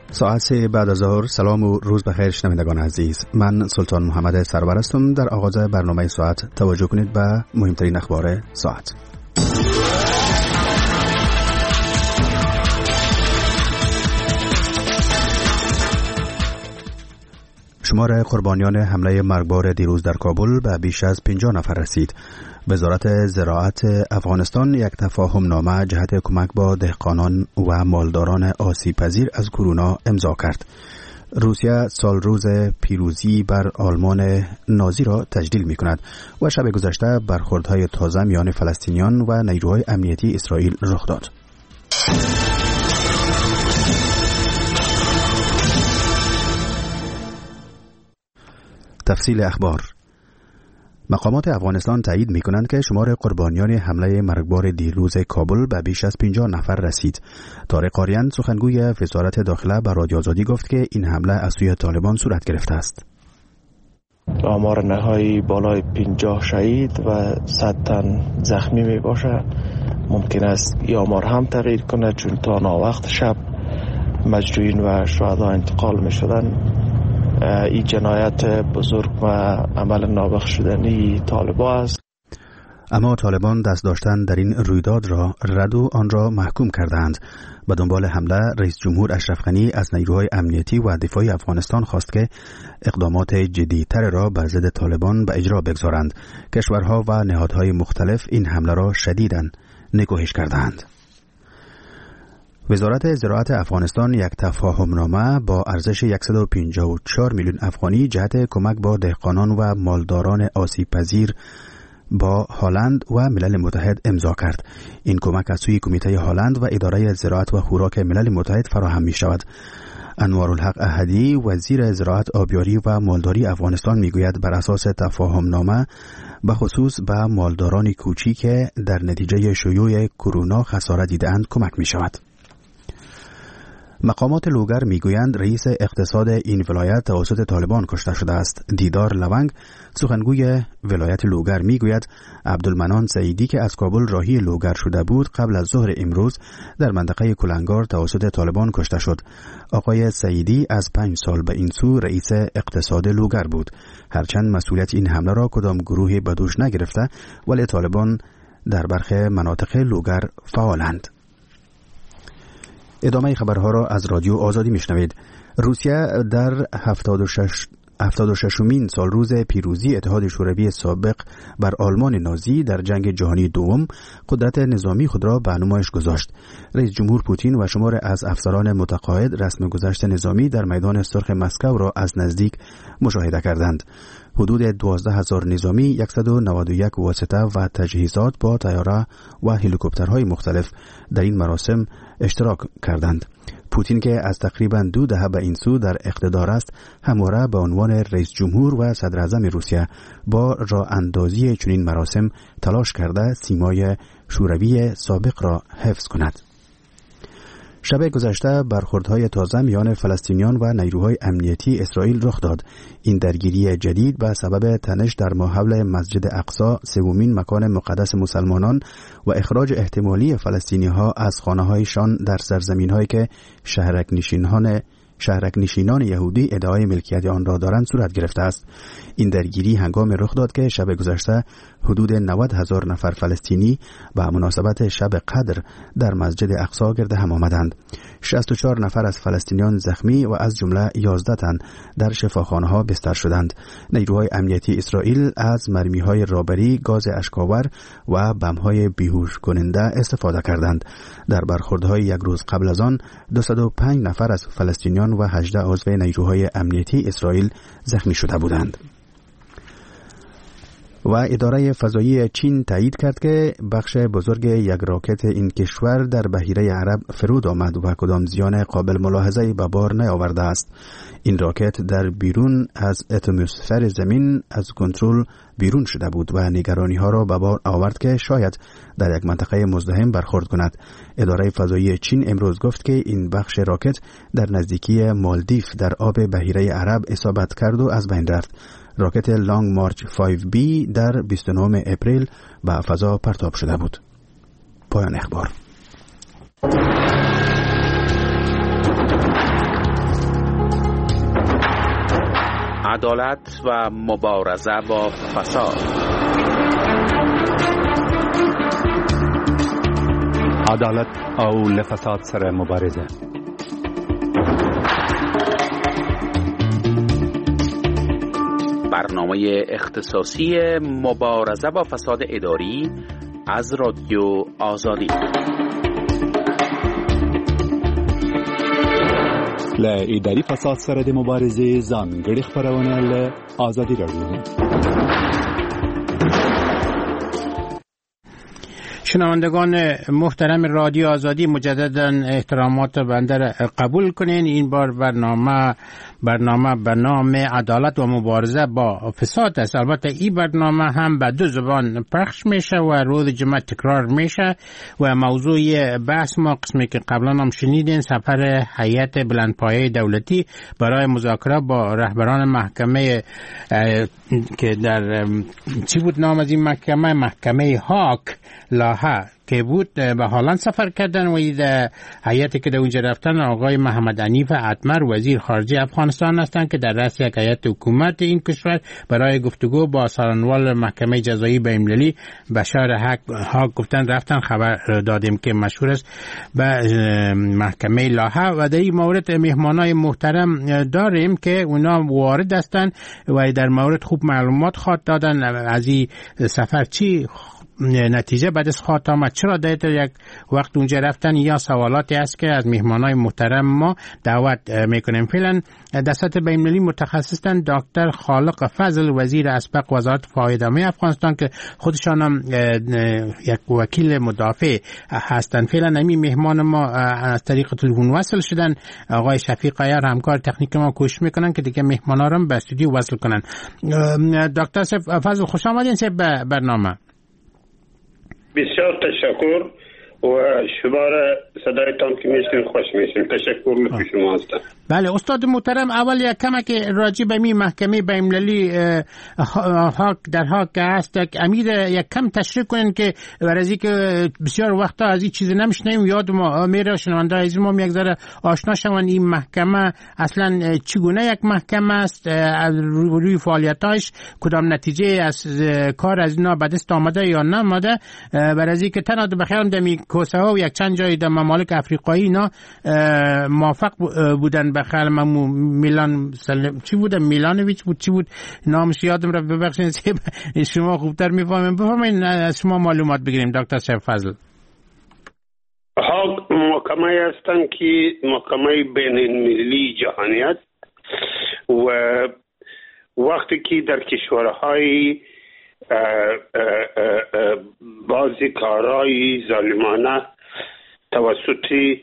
ساعت 3 بعد از ظهر. سلام و روز بخیر شنوندگان عزیز. من سلطان محمد سرور هستم. در آغاز برنامه ساعت توجه کنید به مهمترین اخبار ساعت. شمار قربانیان حمله مرگبار دیروز در کابل به بیش از 50 نفر رسید. وزارت زراعت افغانستان یک تفاهم نامه جهت کمک با دهقانان و مالداران آسیب پذیر از کرونا امضا کرد. روسیه سال روز پیروزی بر آلمان نازی را تجلیل می کند و شب گذشته برخوردهای تازه میان فلسطینیان و نیروهای امنیتی اسرائیل رخ داد. تفصیل اخبار. مقامات افغانستان تایید می کنند که شمار قربانیان حمله مرگبار دیروز کابل به بیش از 50 نفر رسید. طارق آریان سخنگوی وزارت داخله به رادیو آزادی گفت که این حمله از سوی طالبان صورت گرفته است. آمار نهایی بالای 50 شهید و 100 تن زخمی می باشه. ممکن است این آمار هم تغییر کنه، چون تا ناوقت شب مجروحین و شهدا انتقال می شدن. این جنایت بزرگ و عمل نابخشودنی طالبان است. اما طالبان دست داشتن در این رویداد را رد و آن را محکوم کردند. به دنبال حمله رئیس جمهور اشرف غنی از نیروهای امنیتی و دفاعی افغانستان خواست که اقدامات جدی‌تر را بر ضد طالبان به اجرا بگذارند. کشورها و نهادهای مختلف این حمله را شدیداً نکوهش کردند. وزارت زراعت افغانستان یک تفاهمنامه با ارزش 154 میلیون افغانی جهت کمک با دهقانان و مالداران آسیب پذیر با هلند و ملل متحد امضا کرد. این کمک از سوی کمیته هلند و اداره زراعت و خوراک ملل متحد فراهم می شود. انوارالحق احدی وزیر زراعت، آبیاری و مالداری افغانستان میگوید بر اساس تفاهمنامه به خصوص به مالداران کوچیک که در نتیجه شیوع کرونا خسارت دیده‌اند کمک می شود. مقامات لوگر میگویند رئیس اقتصاد این ولایت توسط طالبان کشته شده است. دیدار لونگ سخنگوی ولایت لوگر میگوید عبدالمنان سعیدی که از کابل راهی لوگر شده بود قبل از ظهر امروز در منطقه کلنگار توسط طالبان کشته شد. آقای سعیدی از 5 سال به این سو رئیس اقتصاد لوگر بود. هرچند مسئولیت این حمله را کدام گروهی به دوش نگرفته، ولی طالبان در برخی مناطق لوگر فعالند. ادامه خبرها را از رادیو آزادی میشنوید. روسیه در 76مین سال روز پیروزی اتحاد شوروی سابق بر آلمان نازی در جنگ جهانی دوم قدرت نظامی خود را به نمایش گذاشت. رئیس جمهور پوتین و شمار از افسران متقاعد رسم گذشت نظامی در میدان سرخ مسکو را از نزدیک مشاهده کردند. حدود 12,000 نظامی، 191 واسطه و تجهیزات با طیاره و هلیکوپترهای مختلف در این مراسم اشتراک کردند. پوتین که از تقریباً 2 دهه به این سو در اقتدار است، همواره به عنوان رئیس جمهور و صدر اعظم روسیه با راه اندازی چنین مراسم تلاش کرده سیمای شوروی سابق را حفظ کند. شب گذشته برخوردهای تازه میان فلسطینیان و نیروهای امنیتی اسرائیل رخ داد. این درگیری جدید به سبب تنش در ماحول مسجد اقصی، سومین مکان مقدس مسلمانان، و اخراج احتمالی فلسطینی‌ها از خانه‌هایشان در سرزمین‌هایی که شهرک نشینان یهودی ادعای ملکیت آن را دارند صورت گرفته است. این درگیری هنگام رخ داد که شب گذشته حدود 90,000 نفر فلسطینی به مناسبت شب قدر در مسجد اقصی گرد هم آمدند. 64 نفر از فلسطینیان زخمی و از جمله 11 تن در شفاخانه‌ها بستر شدند. نیروهای امنیتی اسرائیل از مرمی‌های رابری، گاز اشک‌آور و بمب‌های بیهوش کننده استفاده کردند. در برخوردهای یک روز قبل از آن 205 نفر از فلسطینیان و 18 عضو نیروهای امنیتی اسرائیل زخمی شده بودند. و اداره فضایی چین تایید کرد که بخش بزرگ یک راکت این کشور در بحیره عرب فرود آمد و کدام زیان قابل ملاحظه‌ای به بار نیاورده است. این راکت در بیرون از اتمسفر زمین از کنترل بیرون شده بود و نگرانی ها را به بار آورد که شاید در یک منطقه مزدحم برخورد کند. اداره فضایی چین امروز گفت که این بخش راکت در نزدیکی مالدیف در آب بحیره عرب اصابت کرد و از بین رفت. راکت لانگ مارچ 5B در 29 اپریل به فضا پرتاب شده بود. پایان اخبار. عدالت و مبارزه با فساد. عدالت او لفساد سره مبارزه. برنامه اختصاصی مبارزه با فساد اداری از رادیو آزادی. له اداري فساد سره د مبارزې ځانګړي خبرونه له آزادي رادیو. شنوندگان محترم رادیو آزادی، مجددا احترامات بنده را قبول کنین. این بار برنامه به نام عدالت و مبارزه با فساد است. البته این برنامه هم به 2 زبان پخش میشه و روز جمعه تکرار میشه و موضوع بحث ما قسمی که قبلا هم شنیدین سفر هیئت بلندپایه دولتی برای مذاکره با رهبران محکمه که در چی بود نام از این محکمه هاگ لاهه که بود به هالند سفر کردن و در هیئتی که در اونجا رفتن آقای محمد حنیف اتمر وزیر خارجه افغانستان هستند که در رأس یک هیئت حکومت این کشور برای گفتگو با سالنوال محکمه جزایی بین‌المللی بشار هاگ گفتن رفتن. خبر دادیم که مشهور است به محکمه لاهه و در این مورد مهمانای محترم داریم که اونا وارد هستند و در مورد خوب معلومات خواهد دادن از این سفر چی نتیجه بعد از خواهد آمد، چرا در یک وقت اونجا رفتن، یا سوالاتی است که از مهمانای محترم ما دعوت میکنیم. فعلا در سطح بین‌المللی متخصصن دکتر خالق فضل وزیر اسبق وزارت فایده‌مند افغانستان که خودشان هم یک وکیل مدافع هستن. فعلا همین مهمان ما از طریق تلفن وصل شدن. آقای شفیق عیار همکار تکنیک ما کوشش میکنن که دیگه مهمانا رو به استودیو وصل کنن. دکتر فضل خوش آمدین به برنامه. بسیار تشکر و شما را صدایتان که میشنیم خوش میشیم. تشکر لطف شما هستم. بله استاد محترم، اول یک کمک راجع به می محکمه بین‌المللی هاگ در هاگ هست امیر یک کم تشریح کنین که برای که بسیار وقتا از این چیز نمیشنیم یاد ما میره شنونده از ما یک ذره آشنا شون این محکمه اصلا چگونه یک محکمه است، روی فعالیتاش کدام نتیجه از کار از اینا به دست آمده یا نآمده، برای که تنها بخیرم دمی کوسه ها و یک چند جای در ممالک افریقایی اینا موافق بودن به خیال من. میلان چی بود؟ میلانویچ بود چی بود نامش یادم رفت، ببخشید شما خوبتر میفهمین. بفرمایید از شما معلومات بگیریم دکتر شیخ فضل. هاگ محکمه هستند که محکمه بین المللی جهانی است و وقتی که در کشورهای بعضی کارهای ظالمانه توسط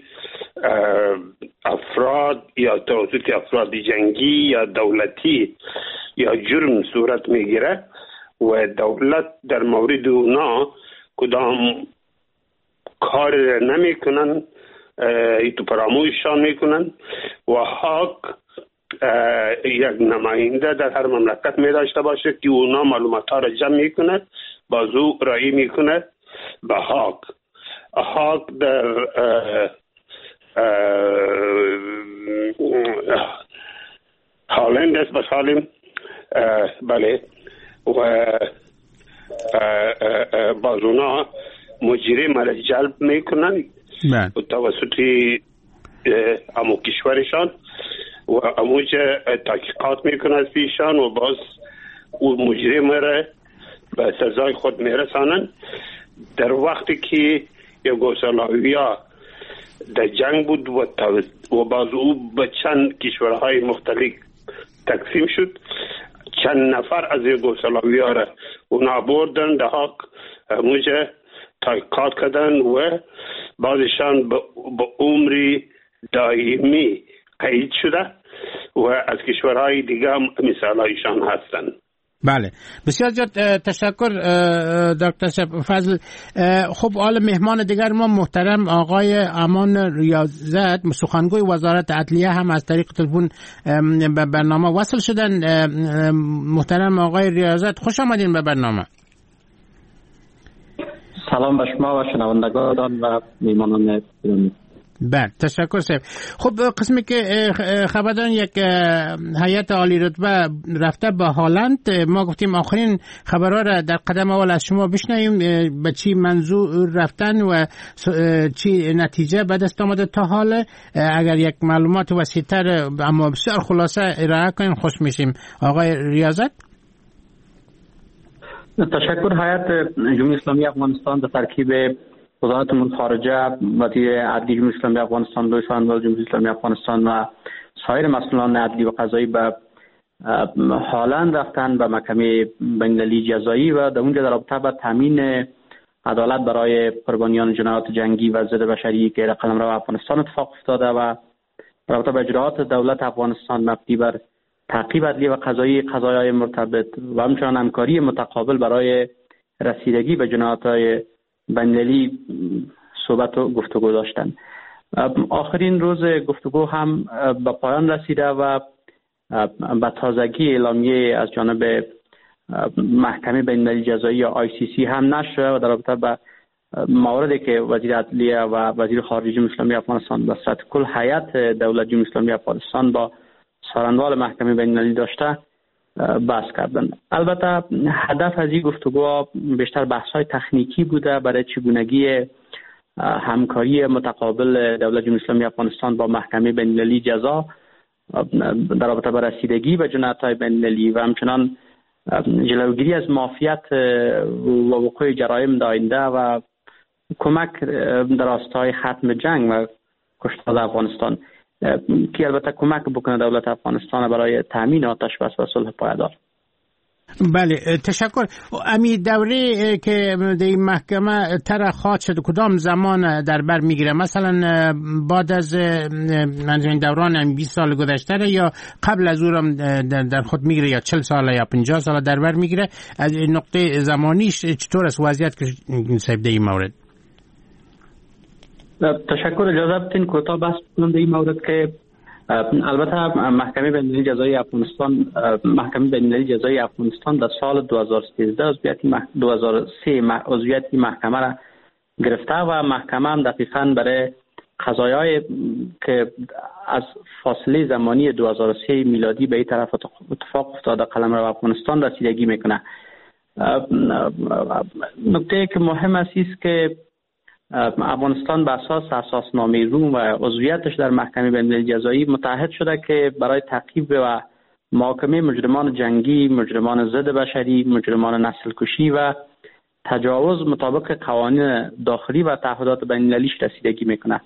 افراد یا توسط افراد جنگی یا دولتی یا جرم صورت میگیره و دولت در مورد اونا کدام کار نمیکنن، ایتو فراموششان میکنن و حق یک نماینده در هر مملکت می داشته باشه که اونا معلومات ها را جمع میکنه، بازو رایی میکنه به حق. حق در هالند است بسالیم. بله و بازونا مجرم را جلب میکنن توسط امو کشورشان و اموجه تحقیقات میکنن از پیشان و باز او مجرم را به سزای خود میرسانن. در وقتی که یوگسلاویا در جنگ بود و باز او به چند کشورهای مختلف تقسیم شد، چند نفر از یوگسلاویا را اونا بردن در حق اموجه تحقیقات کردن و بعضشان به عمری دائمی قید شده و از کشورهای دیگه هم مثالایشان هستند. بله بسیار زیاد تشکر دکتر فضل. خب حالا مهمان دیگر ما محترم آقای امان ریاضت سخنگوی وزارت عدلیه هم از طریق تلفن به برنامه وصل شدن. محترم آقای ریاضت خوش آمدین به برنامه. سلام به شما و شنوندگان و میهمانان گرامی. بله تشکر صاحب. خب قسمی که خبردان یک هیئت عالی رتبه رفته به هالند، ما گفتیم آخرین خبرها را در قدم اول از شما بشنویم، به چی منظور رفتن و چی نتیجه به دست آمده تا حال. اگر یک معلومات وسیع‌تر اما بسیار خلاصه ارائه کنیم خوش میشیم. آقای ریاضت. تشکر. هیئت جمهوری اسلامی افغانستان در ترکیب وزارت امور خارجه، وزیر عدلی جمهوری اسلامی افغانستان، رئیس جمهور جمهوری اسلامی افغانستان و سایر مسئولان عدلی و قضایی به هالند رفتن به محکمه بین‌المللی جزایی و در اونجا در رابطه با تامین عدالت برای قربانیان جنایات جنگی و ضد بشری که قلمرو افغانستان اتفاق افتاده و در رابطه با اجراءات دولت افغانستان مبنی بر تعقیب عدلی و قضایی قضایای مرتبط و همچنان همکاری متقابل برای رسیدگی به جنایات‌های بین‌المللی صحبت و گفتگو داشتن. آخرین روز گفتگو هم به پایان رسیده و به تازگی اعلامیه از جانب محکمه بین‌المللی جزایی یا ICC هم نشر و در رابطه با مواردی که وزیر عدلیه و وزیر خارجه جمهوری اسلامی افغانستان به صورت کل هیئت دولت جمهوری اسلامی افغانستان با سارنوال محکمه بین‌المللی داشته بحث کردن. البته هدف از این گفتگوها بیشتر بحث‌های تکنیکی بوده برای چگونگی همکاری متقابل دولت جمهوری اسلامی افغانستان با محکمه بین‌المللی جزا در رابطه با رسیدگی به جنایت‌های بین‌المللی و همچنان جلوگیری از معافیت و وقوع جرایم آینده و کمک در راستای ختم جنگ و کشتار افغانستان که البته کمک بکنه دولت افغانستان برای تامین آتش بس و صلح پایدار. بله تشکر. امی دوره که در این محکمه طرح خواهد شد کدام زمان در بر میگیره؟ مثلا بعد از این دوران 20 سال گذشته یا قبل از اون در خود میگیره یا 40 سال یا 50 سال در بر میگیره؟ از نقطه زمانیش چطور است وضعیت که صاحب در این مورد؟ تشکر. اجازه بدین کوتاه بحث کنم در این مورد که البته محکمه بین‌المللی جزایی افغانستان در سال 2013 عضویت محکمه را گرفته و محکمه هم دقیقاً برای قضایای که از فاصله زمانی 2003 میلادی به این طرف اتفاق افتاده قلمرو افغانستان رسیدگی میکنه. نکته که مهم است که افغانستان بر اساس اساسنامه روم و عضویتش در محکمه بین‌المللی جزایی متعهد شده که برای تعقیب و محاکمه مجرمان جنگی، مجرمان ضد بشری، مجرمان نسل کشی و تجاوز مطابق قوانین داخلی و تعهدات بین‌المللیش رسیدگی میکنه.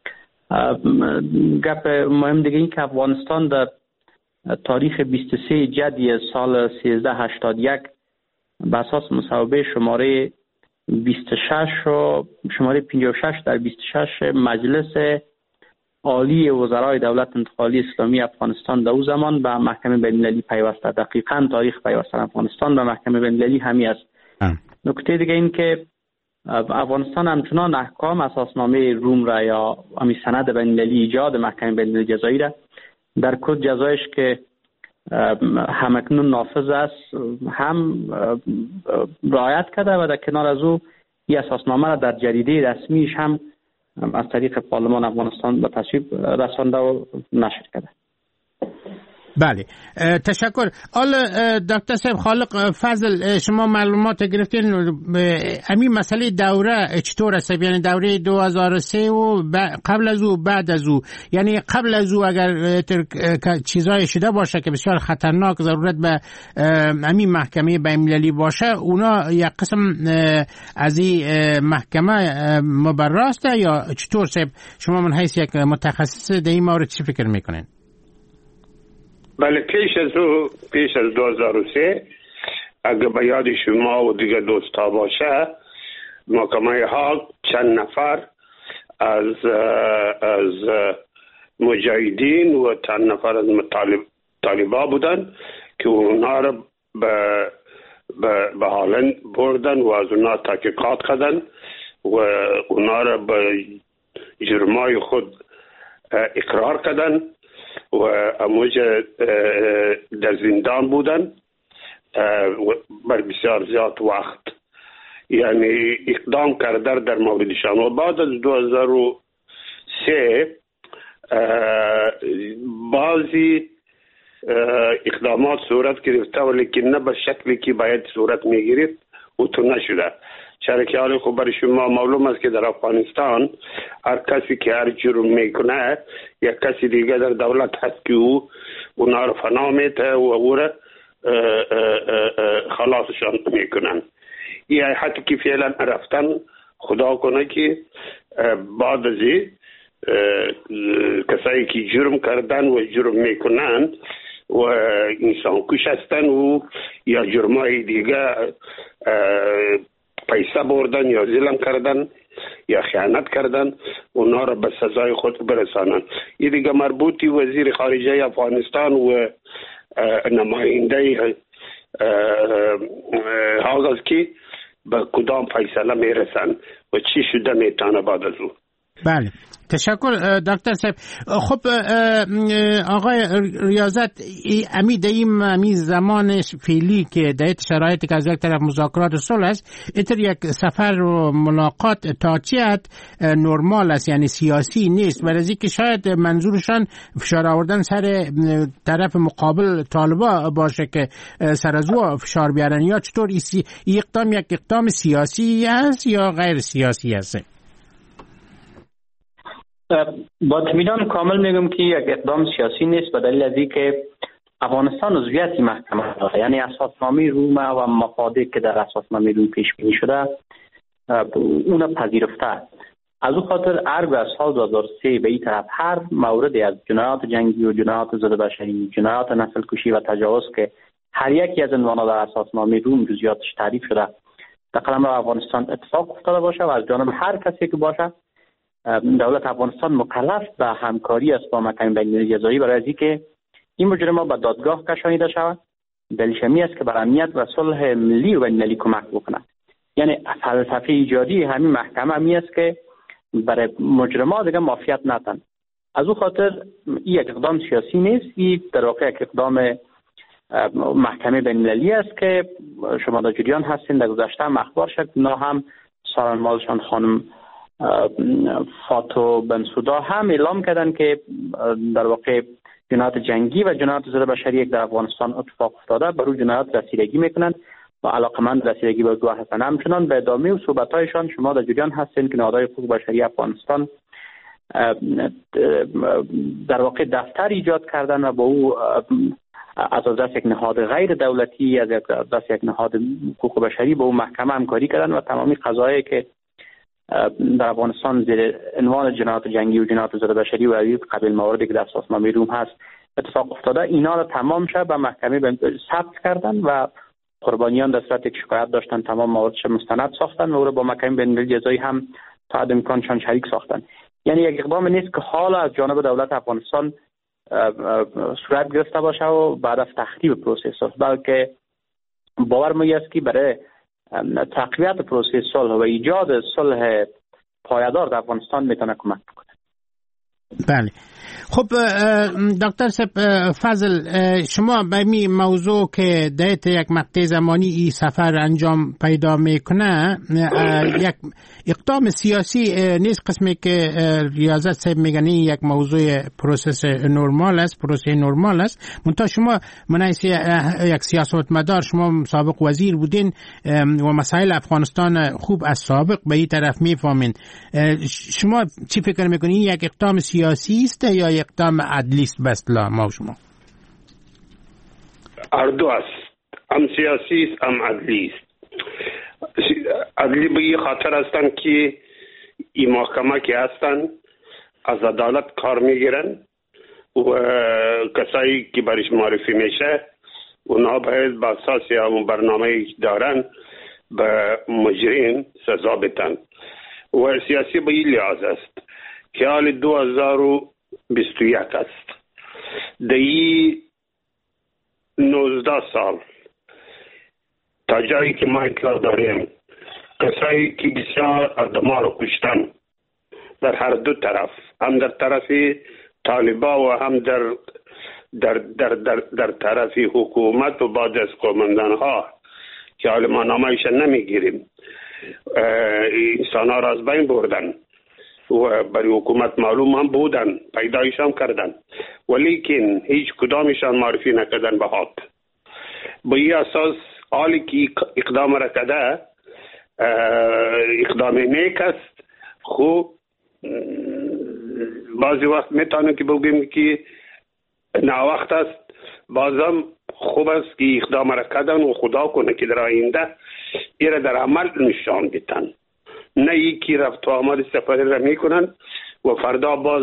گپ مهم دیگه این که افغانستان در تاریخ 23 جدی سال 1381 بر اساس مصوبه شماره 26 و شماره 56 در 26 مجلس عالی وزرای دولت انتقالی اسلامی افغانستان در او زمان به محکمه بین‌المللی پیوسته. دقیقاً تاریخ پیوستن افغانستان به محکمه بین‌المللی همی است. نکته دیگه این که افغانستان همچنان احکام اساسنامه روم را یا همی سند بین‌المللی ایجاد محکمه بین‌المللی جزایی را در کد جزایش که همکنون نافذ است هم رعایت کرده و در کنار از او این اساسنامه را در جریده رسمیش هم از طریق پارلمان افغانستان به تصویب رسانده و نشر کرده. بله تشکر. حالا دکتر صاحب خالق فضل شما معلومات گرفتین همین مسئله دوره چطور است؟ یعنی دوره 2003 و قبل از او بعد از او، یعنی قبل از او اگر چیزای شده باشه که بسیار خطرناک ضرورت به همین محکمه بین‌المللی باشه اونا یک قسم از این محکمه مبراسته یا چطور صاحب شما من حیث یک متخصص در این مورد چی فکر میکنین؟ بله پیش از 2003 اگه به یاد شما و دیگه دوستا باشه محکمه ها چند نفر از مجاهدین و چند نفر از طالبا بودن که اونا را به هالند بردن و از اونا تحقیقات کردن و اونا را به جرمای خود اقرار کردن و اموجه در زندان بودن بر بسیار زیاد وقت، یعنی اقدام کرده در موردشان. و بعد از 2003 سه بعضی اقدامات صورت گرفته ولی که نه به شکلی که باید صورت میگرفت و تو نشده. چرا که حالی خب برای شما معلوم است که در افغانستان هر کسی که هر جرم میکنه یک کسی دیگه در دولت هست که او اونا رو فنا میته و او را خلاصشان میکنن. این حتی که فعلا رفتن خدا کنه که بعد از کسایی که جرم کردن و جرم میکنن و انسان کش هستن و یا جرمای دیگه پیسه بردن یا ظلم کردن یا خیانت کردن اونا را به سزای خود برسانن. این دیگه مربوطی وزیر خارجه افغانستان و نماینده حاضر است که به کدام فیصله میرسن و چی شده میتونه بعد از او. بله تشکر دکتر صاحب. خب آقای ریاضت امی زمان فعلی که در شرایطی که از یک طرف مذاکرات صلح است اتر یک سفر و ملاقات تا چه حد نرمال است، یعنی سیاسی نیست، برای که شاید منظورشان فشار آوردن سر طرف مقابل طالبا باشه که سر از او فشار بیارن، یا چطور این اقدام یک اقدام سیاسی است یا غیر سیاسی است؟ با اطمینان کامل میگم که یک اقدام سیاسی نیست، به دلیل از اینکه افغانستان عضویت محکمه داره، یعنی اساسنامه روم و مفادی که در اساسنامه روم پیش بینی شده اون پذیرفته. از او خاطر ارگ از سال 2003 به این طرف هر موردی از جنایات جنگی و جنایات ضد بشری، جنایات نسل کشی و تجاوز که هر یکی از عنوانا در اساسنامه روم جزئیاتش تعریف شده در قلمرو افغانستان اتفاق افتاده باشه و از جانب هر کسی که باشه دولت افغانستان مکلف به همکاری است با محکمه بین‌المللی جزایی برای اینکه این مجرم‌ها به دادگاه کشانیده شوند. دلیلش این است که برای امنیت و صلح ملی و بین‌المللی کمک بکنه. یعنی فلسفه ایجادی همین محکمه می است که برای مجرم‌ها دیگه معافیت ندن. از او خاطر این یک اقدام سیاسی نیست، این در واقع یک اقدام محکمه بین‌المللی است که شما در جریان هستین. در گذشته هم اخبار شد نه هم سالنمالشان خانم فاتو بنسودا هم اعلام کردن که در واقع جنایات جنگی و جنایات ضد بشری در افغانستان اتفاق افتاده، بر اون جنایات رسیدگی میکنند و علاقمند رسیدگی به گواه هستند. همچنان به ادامه و صحبت‌هایشان شما در جریان هستین که نهادهای حقوق بشری افغانستان در واقع دفتر ایجاد کردن و با او از دست یک نهاد غیر دولتی، از دست یک نهاد حقوق بشری با او محکمه همکاری کردن و تمامی قضایایی که در افغانستان زیر عنوان جنایات جنگی و جنایات ضد بشری و قبیل مواردی که در اساسنامه روم هست اتفاق افتاده، اینا رو تمام شد به محکمه ثبت کردن و قربانیان در صورت یک شکایت داشتن تمام موردش مستند ساختن و او رو با محکمه بین‌المللی جزایی هم تا حد امکانشان شریک ساختن. یعنی یک اقدام نیست که حالا از جانب دولت افغانستان صورت گرفته باشه و بعد از تخریب پروسس، بلکه باور می است که برای تقویت پروسه صلح و ایجاد صلح پایدار در افغانستان میتونه کمک بکنه. بله. خب دکتر فضل، شما به این موضوع که در یک مقطع زمانی این سفر انجام پیدا میکنه یک اقدام سیاسی نیست، قسمی که ریاضت صاحب میگن یک موضوع پروسس نرمال است، پروسه نرمال است. منتها شما منحیث یک سیاستمدار، شما سابق وزیر بودین و مسائل افغانستان خوب از سابق به این طرف میفهمین. شما چی فکر میکنین؟ یک اقدام سیاسی است یا اقدام عدلی است؟ به اصطلاح ما شما اردو است، هم سیاسی است هم عدلی است. عدلی به این خاطر هستند که این محکمه که هستند از عدالت کار میگیرن و کسایی که برش معرفی میشه اونا باید با اساس همون برنامه دارن به مجرم سزا بدن و سیاسی به این لحاظ است که حال 2021 است. دی 19 سال تا جایی که ما اطلاع داریم کسایی که بسیار آدما رو کشتن در هر دو طرف، هم در طرف طالبا و هم در طرف حکومت و بعد از قومندان ها که حال ما نامایش نمیگیریم، انسان ها را از بین بردن و برای حکومت معلوم هم بودن، پیدایشان کردن، ولیکن هیچ کدامشان معرفی نکردن به حق. با این اساس حالی که اقدام را کرده اقدام نیک است. خوب بعضی وقت میتونیم که بگیم که ناوقت است، بازم خوب است که اقدام را کردن و خدا کنه که در آینده ایره در عمل نشان بدن، نه ای که رفت و آمد سفری را میکنن و فردا باز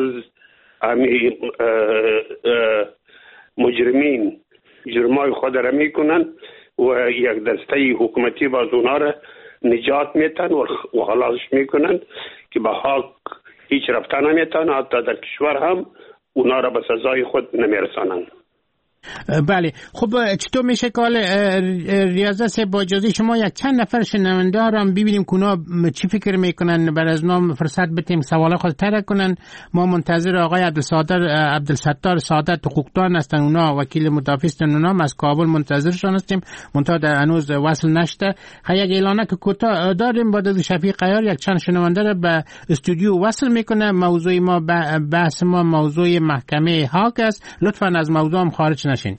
مجرمین جرمای خود را میکنن و یک دسته حکومتی باز اونا را نجات میتن و خلاص میکنن که به حق هیچ رفتن نمیتن، حتی در کشور هم اونا را به سزای خود نمیرسانن. بله، خب چطور میشه که ریاضت صاحب با اجازه شما یک چند نفر شنونده ها هم ببینیم که اونا چی فکر میکنن، بر از نام فرصت بتیم سوال خود طرح کنن. ما منتظر آقای عبدالستار سعادت حقوقدان هستن، اونا وکیل مدافع هستن، اونا از کابل منتظرشان هستیم، منتها در هنوز وصل نشده. یک اعلانه که کوتاه داریم با شفیق عیار یک چند شنونده را به استودیو وصل میکنه. موضوع ما بحث ما موضوع محکمه هاگ است، لطفاً از موضوع هم خارج نشین.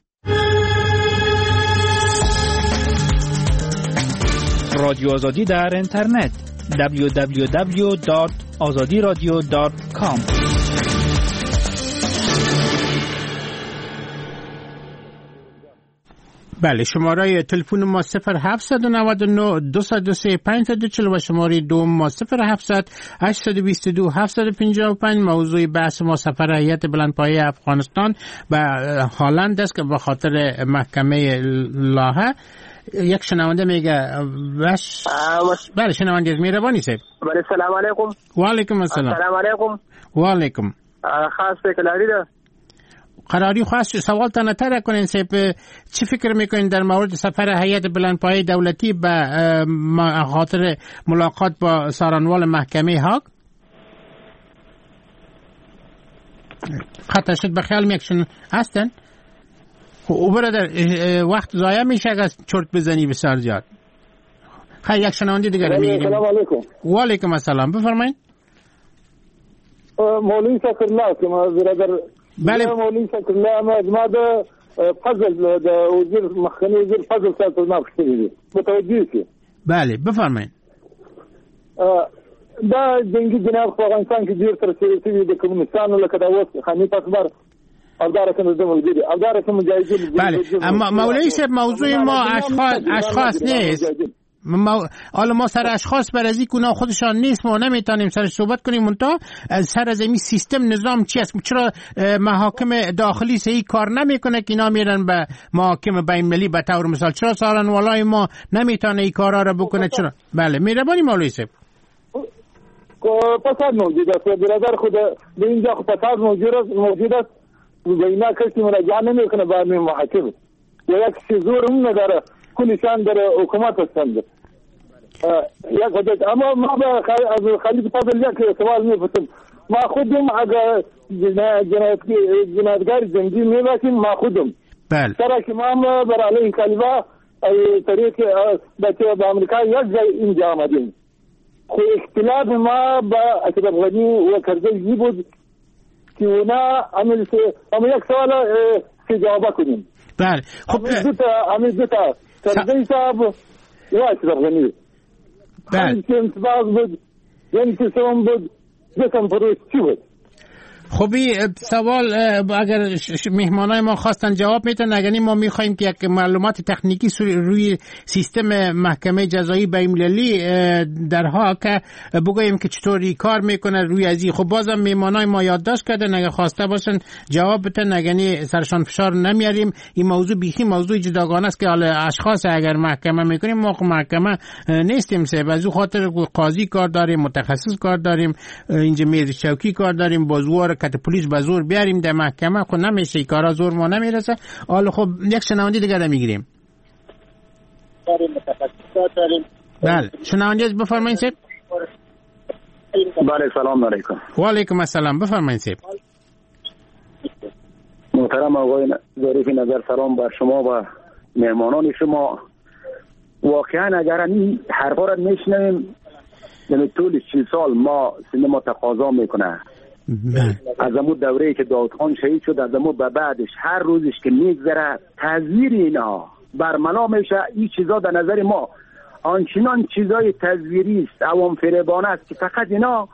رادیو آزادی در اینترنت www.azadiradio.com. بله، شماره تلفن ما 0799 203 540 و شماره دوم ما 0700 822 755. موضوع بحث ما سفر هیئت بلندپایه افغانستان به هالند است که به خاطر محکمه لاهه. یک شنونده میگه بله شنونده مهربانی صاحب. بله سلام علیکم. و علیکم السلام. سلام علیکم. و علیکم. خاص فکر ده قراری خواست سوال تا نطرح کنین صاحب، چی فکر میکنین در مورد سفر هیئت بلندپایه دولتی به خاطر ملاقات با سارنوال محکمه هاگ؟ خطا شد به خیال میکشن هستن؟ او برادر وقت ضایع میشه اگر چرت بزنی بسیار زیاد. خیلی یک شنونده دیگر میگیریم. سلام علیکم. و علیکم السلام، بفرمایید. مولوی شکرالله که ما برادر بله مولوی شکرالله ما د فضل د وزیر مخکنی وزیر فضل صاحب نه پوښتنه متوجه شي. بله بفرمایید. دا جنگي جناب په افغانستان کې ډیر تر څو د کمونستانو لکه دا اوس حنیف اکبر او دا رقم د ملګری او دا رقم مجاهدین. بله اما مولوی صاحب موضوع ما اشخاص نیست. حالا ما سر اشخاص برازی کنه خودشان نیست، ما نمیتونیم سر صحبت کنیم. منتها سر از این سیستم نظام چی است؟ چرا محاکم داخلی صحیح کار نمیکنه که اینا میرن به محاکم بین المللی به طور مثال؟ چرا سارنوالای ما نمیتونه این کارا رو بکنه؟ چرا؟ بله مهربانی مولوی صاحب. فساد موجود است برادر، خود به اینجا فساد موجود است و اینا کسی مراجعه نمیکنه به محاکم و یک چیزور هم نداره، کلیشان در حکومت هستند. یک حدث اما ما به خالد فضل یک سوال میپرسم. ما خودم اگر جنایتگر جنگی میباشیم ما خودم بله سرا که ما بر علیه طالبا طریق بچه به امریکا یک جای اینجا آمدیم. خو اختلاف ما با اشرف غنی و کرزی بود که اونا اما یک سوال که جواب کنیم. بله خب اما دوتا کرزی صاحب و اشرف غنی بله انتباق بود انتسام بود جسم فروش چی بود؟ خب این سوال اگر مهمانای ما خواستن جواب میتن، اگر ما میخوایم که یک معلومات تکنیکی روی سیستم محکمه جزایی بین‌المللی در هاگ بگوییم که چطوری کار میکنه روی ازی. خب بازم مهمانای ما یادداشت کردن اگر خواسته باشن جواب بدن، اگر سرشان فشار نمیاریم. این موضوع بیخی موضوع جداگانه است که حالا اشخاص اگر محکمه میکنیم ما محکمه نیستیم سه، از خاطر قاضی کار داریم، متخصص کار داریم، اینجا میز چوکی کار داریم، بازوار کت پلیس به زور بیاریم در محکمه خود نمیشه، کارا زور ما نمیرسه. حالا خب یک شنونده دیگه میگیریم. بله شنونده بفرمایید صاحب. بله سلام علیکم. و علیکم السلام، بفرمایید صاحب. محترم آقای ظریف نظر، سلام بر شما و مهمانان شما. واقعا اگر این حرفا را میشنویم یعنی طول 40 سال ما سینما تقاضا میکنه از امون دوره‌ای که داود خان شهید شد از امون به بعدش هر روزش که میگذره تزویر اینا برملا میشه. این چیزا در نظر ما آنچنان چیزای تزویری است، عوام فریبانه است که فقط اینا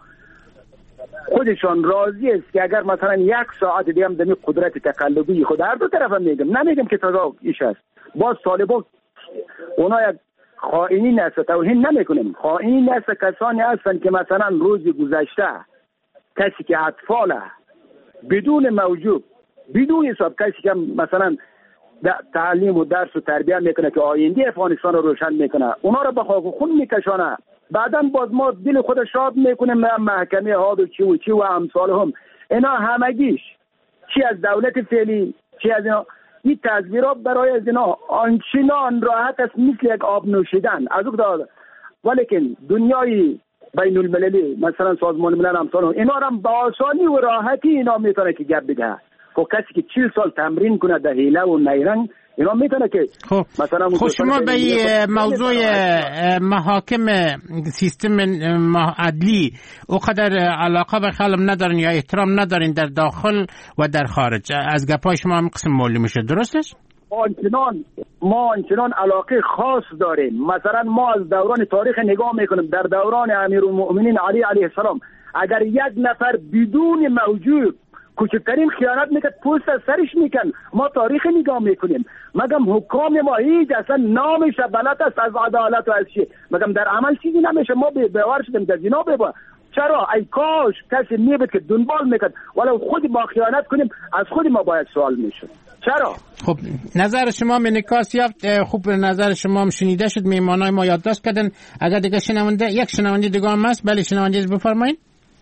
خودشان راضی است که اگر مثلا 1 ساعت دیگه هم دمی قدرت تقلبی خود هر دو طرف هم نمیگم که تازه ایش است. باز طالبان اونا یک خائنین است، توهین نمیکنیم، خائنین است، کسانی هستند که مثلا روز گذشته کسی که اطفاله بدون موجود بدون حساب کسی که مثلا تعلیم و درس و تربیت میکنه که آینده افغانستان رو روشن میکنه اونا رو به خاک و خون میکشانه. بعدا باز ما دل خود شاد میکنیم محکمه ها و چی و امثال هم اینا همگیش چی از دولت فعلی چی از اینا این تصویرات برای از اینا آنچنان راحت است مثل یک آب نوشیدن از اون داد. ولیکن دنیای بین المللی مثلا سازمان ملل امثال اینا هم با آسانی و راحتی اینا میتونه که گپ بده. خب کسی که 40 سال تمرین کنه در حیله و نیرنگ اینا میتونه که مثلا شما به موضوع محاکم سیستم عدلی اوقدر علاقه به خلم ندارین یا احترام ندارین در داخل و در خارج؟ از گپای شما هم قسم معلوم میشه، درستش؟ ما آنچنان علاقه خاص داریم. مثلا ما از دوران تاریخ نگاه میکنیم، در دوران امیرالمؤمنین علی علیه السلام اگر یک نفر بدون موجود کوچکترین خیانت میکرد پوست از سرش میکن. ما تاریخ نگاه میکنیم، مگم حکام ما هیچ اصلا نامش بلد است از عدالت و از چی، مگم در عمل چیزی نمیشه. ما باور شدیم در زنا ببا. چرا؟ ای کاش کسی میبود که دنبال میکرد ولو خود با خیانت کنیم از خود ما باید سوال میشد. چرا؟ خب نظر شما منکاس یافت. خوب نظر شما هم شنیده شد، میهمانای ما یادداشت کردن. اگر دیگه یک شنونده دیگه هم هست، بله شنونده بفرمایید.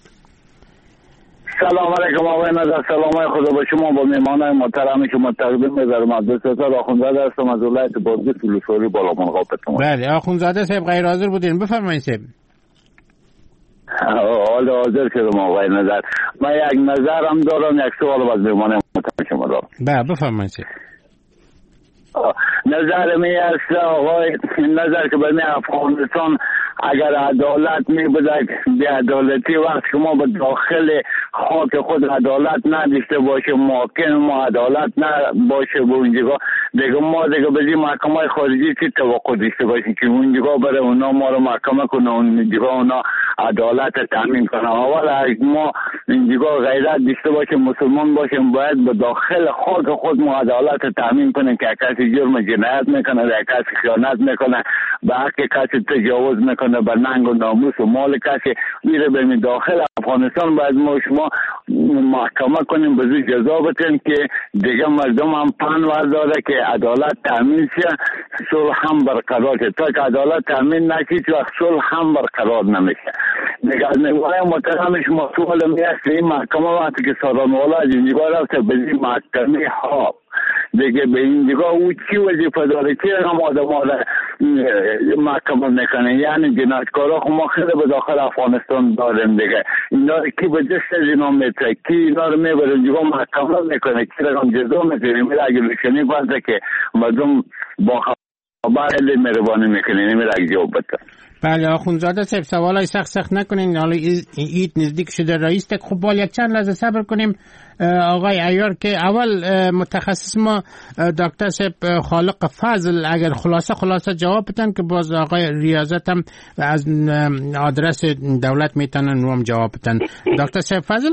سلام علیکم آقای نظر، سلام خدا با شما، با میهمانای محترم شما تقدیم می‌ذارم. عبدالستار آخونزاده هستم از ولایت بادغیس فلوشوری بالاقرب. بله آخونزاده صاحب غیر حاضر بودین، بفرمایید صاحب. حالا حاضر شدم آقای نظر. من یک نظرم دارم، یک سوال از میهمانای محترم شما دارم. بله بفرمایید صاحب. نظر می است آقای نظر که برای افغانستان اگر عدالت می بوده بی عدالتی وقت شما به داخل خاک خود عدالت نداشته باشه، محاکم ما عدالت نباشه به اونجا دیگه ما دیگه به این محکمه خارجی چی توقع داشته باشیم که اونجا برای اونا ما رو محکمه کنه، اونجا اونا عدالت تامین کنه. اول ما اینجا غیرت داشته باشیم، مسلمان باشیم، باید به داخل خاک خود ما عدالت تامین کنیم که کسی جرم جنایت میکنه، کسی خیانت میکنه، به حق کسی تجاوز میکنه، به ننگ و ناموس و مال کسی میره به داخل افغانستان باید ما شما محکمه کنیم، به زیر جزا بتیم که دیگه مردم هم پن ورداره که عدالت تامین شه، صلح هم برقرار شه. تا که عدالت تامین نشه چه وقت صلح هم برقرار نمیشه. دیگه از نگاه محترم شما سوال میست این محکمه وقتی که سارانوالا از این نگاه رفته به این محکمه ها دیگه به این دیگه او چی وظیفه داره که هم آدم ها را محکمه نکنه؟ یعنی جنایتکارا خب ما خیلی به داخل افغانستان داریم دیگه، اینا کی به دست از اینا میتره، کی اینا رو میبره دیگه محکمه میکنه، کی رقم جزا میکنه. میره اگه روشنی بازده که مردم با خبر خیلی مهربانی میکنه، میره اگه جواب بده. بله آخونزاده صاحب سوالای سخت نکنین، حالا اید نزدیک شده رئیس تک. خب باید یک چند لحظه صبر کنیم آقای عیار که اول متخصص ما دکتر صاحب خالق فضل اگر خلاصه جواب بدن که باز آقای ریاضت هم از آدرس دولت میتونن رو هم جواب بدن. دکتر صاحب فضل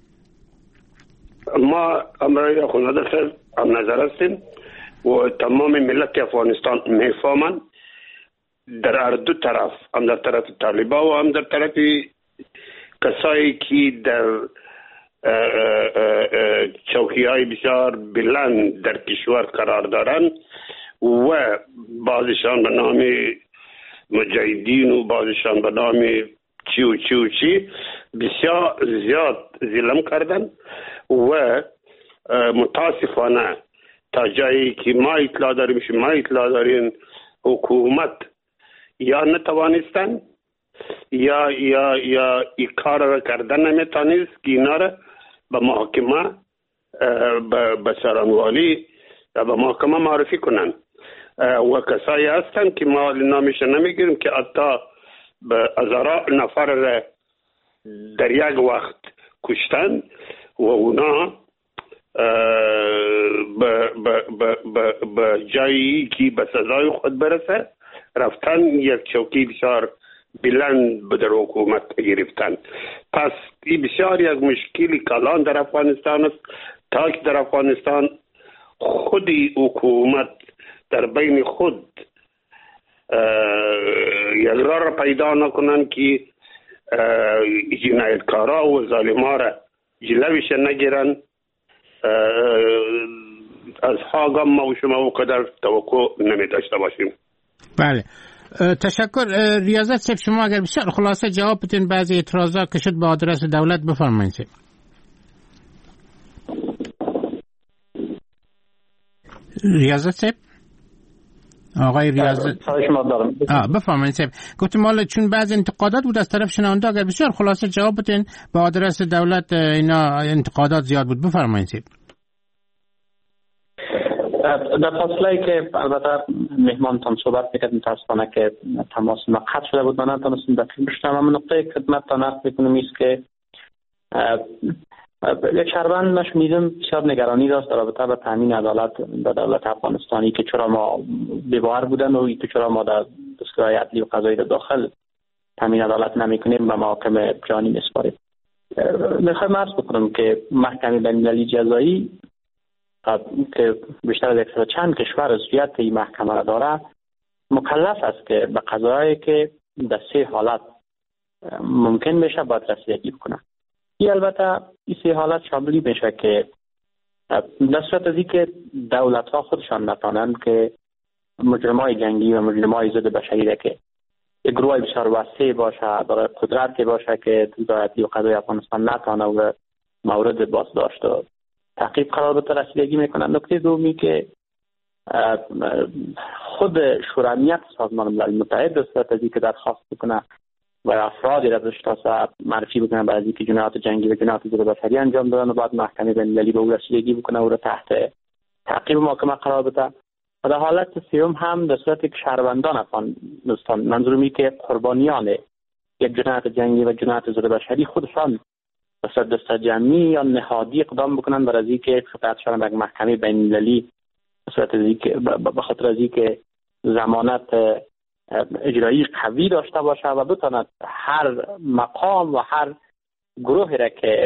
ما امرای آخونزاده صاحب هم نظر هستیم و تمام ملت افغانستان میفهمن در هر دو طرف، هم در طرف طالبا و هم در طرف کسایی که در چوکی های بسیار بلند در کشور قرار دارن و بعضشان به نام مجاهدین و بعضشان به نام چی بسیار زیاد ظلم کردن و متاسفانه تا جایی که ما اطلاع داریم حکومت یا نتوانستن یا این کار را کردن نمیتونست که اینا را به محاکمه به سرانوالی یا به محاکمه معرفی کنن و کسایی هستن که ما نامش نمیگیریم که حتی هزاران نفر را در یک وقت کشتن و اونا به جایی که به سزای خود برسه رفتن یک چوکی بسیار بلند به در حکومت گرفتن. پس این بسیار یک مشکلی کلان در افغانستان است تا که در افغانستان خود حکومت در بین خود یک راه را پیدا نکنن که جنایتکارا و ظالما را جلوش نگیرن. از هاگام ما و شما و قدر توقع نمی داشته باشیم. بله تشکر. ریاضت صاحب شما اگر بسیار خلاصه جواب بدین بعضی اعتراضات که شد به آدرس دولت بفرمایید. ریاضت صاحب آقای ریاضت بفرمایید صاحب. گفتم مال چون بعضی انتقادات بود از طرف شنونده اگر بسیار خلاصه جواب بدین به آدرس دولت اینا انتقادات زیاد بود بفرمایید صاحب. در فاصله که البته مهمانتان صحبت میکرد متاسفانه که تماس ما قطع شده بود من نتونستم دقیق بشنوم. اما نقطه خدمتتان عرض میکنم است که یک شهروند ما شنیدم بسیار نگرانی داشت در رابطه با تامین عدالت در دولت افغانستانی که چرا ما بی‌باور بودن و که چرا ما در دستگاه عدلی و قضایی داخل تامین عدالت نمیکنیم و محاکم جانی میسپاریم. میخوایم عرض بکنم که محکمه بین‌المللی جزایی که بیشتر از 100 چند کشور عضویت این محکمه را داره مکلف است که به قضایایی که در 3 حالت ممکن میشه باید رسیدگی بکنه. این البته این 3 حالت شاملی میشه که در صورت از اینکه دولت ها خودشان نتانند که مجرمای جنگی و مجرمای ضد بشری را که یک گروه بسیار وسیع باشه داره قدرتی باشه که عدلی و قضایی افغانستان نتانه و مورد بازداشت و تعقیب قرار بده رسیدگی میکنن. نکته دومی که خود شورای امنیت سازمان ملل متحد در صورت از اینکه درخواست بکنه و افرادی را بشناسه معرفی بکنه برای اینکه جنایات جنگی و جنایات ضد بشری انجام دادن و بعد محکمه بین‌المللی به او رسیدگی بکنه او را تحت تعقیب محکمه قرار بده. و در حالت سوم هم در صورتی که شهروندان افغانستان منظورمی که قربانیان یک جنایت جنگی و جنایت ضد بشری خودشان به دست جمعی یا نهادی اقدام بکنن برای اینکه خطاب شدن به محکمه بین‌المللی به خاطر از اینکه ضمانت اجرایی قوی داشته باشه و بتواند هر مقام و هر گروهی را که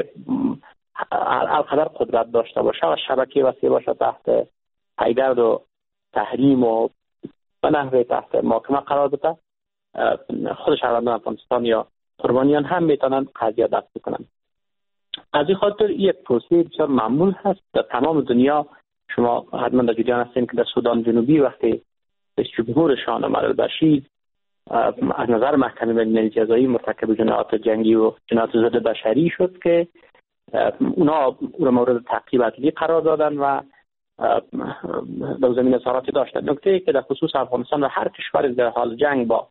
القدر قدرت داشته باشه و شبکه وسیع باشه تحت پیگرد و تحریم و به نحوه تحت محاکمه قرار بده. خود شهروندان افغانستان یا قربانیان هم میتونن قضیه دست بکنن. از این خاطر یک پروسه بسیار معمول هست در تمام دنیا. شما حتما در جریان هستین که در سودان جنوبی وقتی رئیس جمهورشان عمر البشیر از نظر محکمه بین‌المللی جزایی مرتکب جنایات جنگی و جنایات ضد بشری شد که اونا او را مورد تعقیب عدلی قرار دادن و در زمین اظهاراتی داشتن. نکته ای که در خصوص افغانستان و هر کشور در حال جنگ با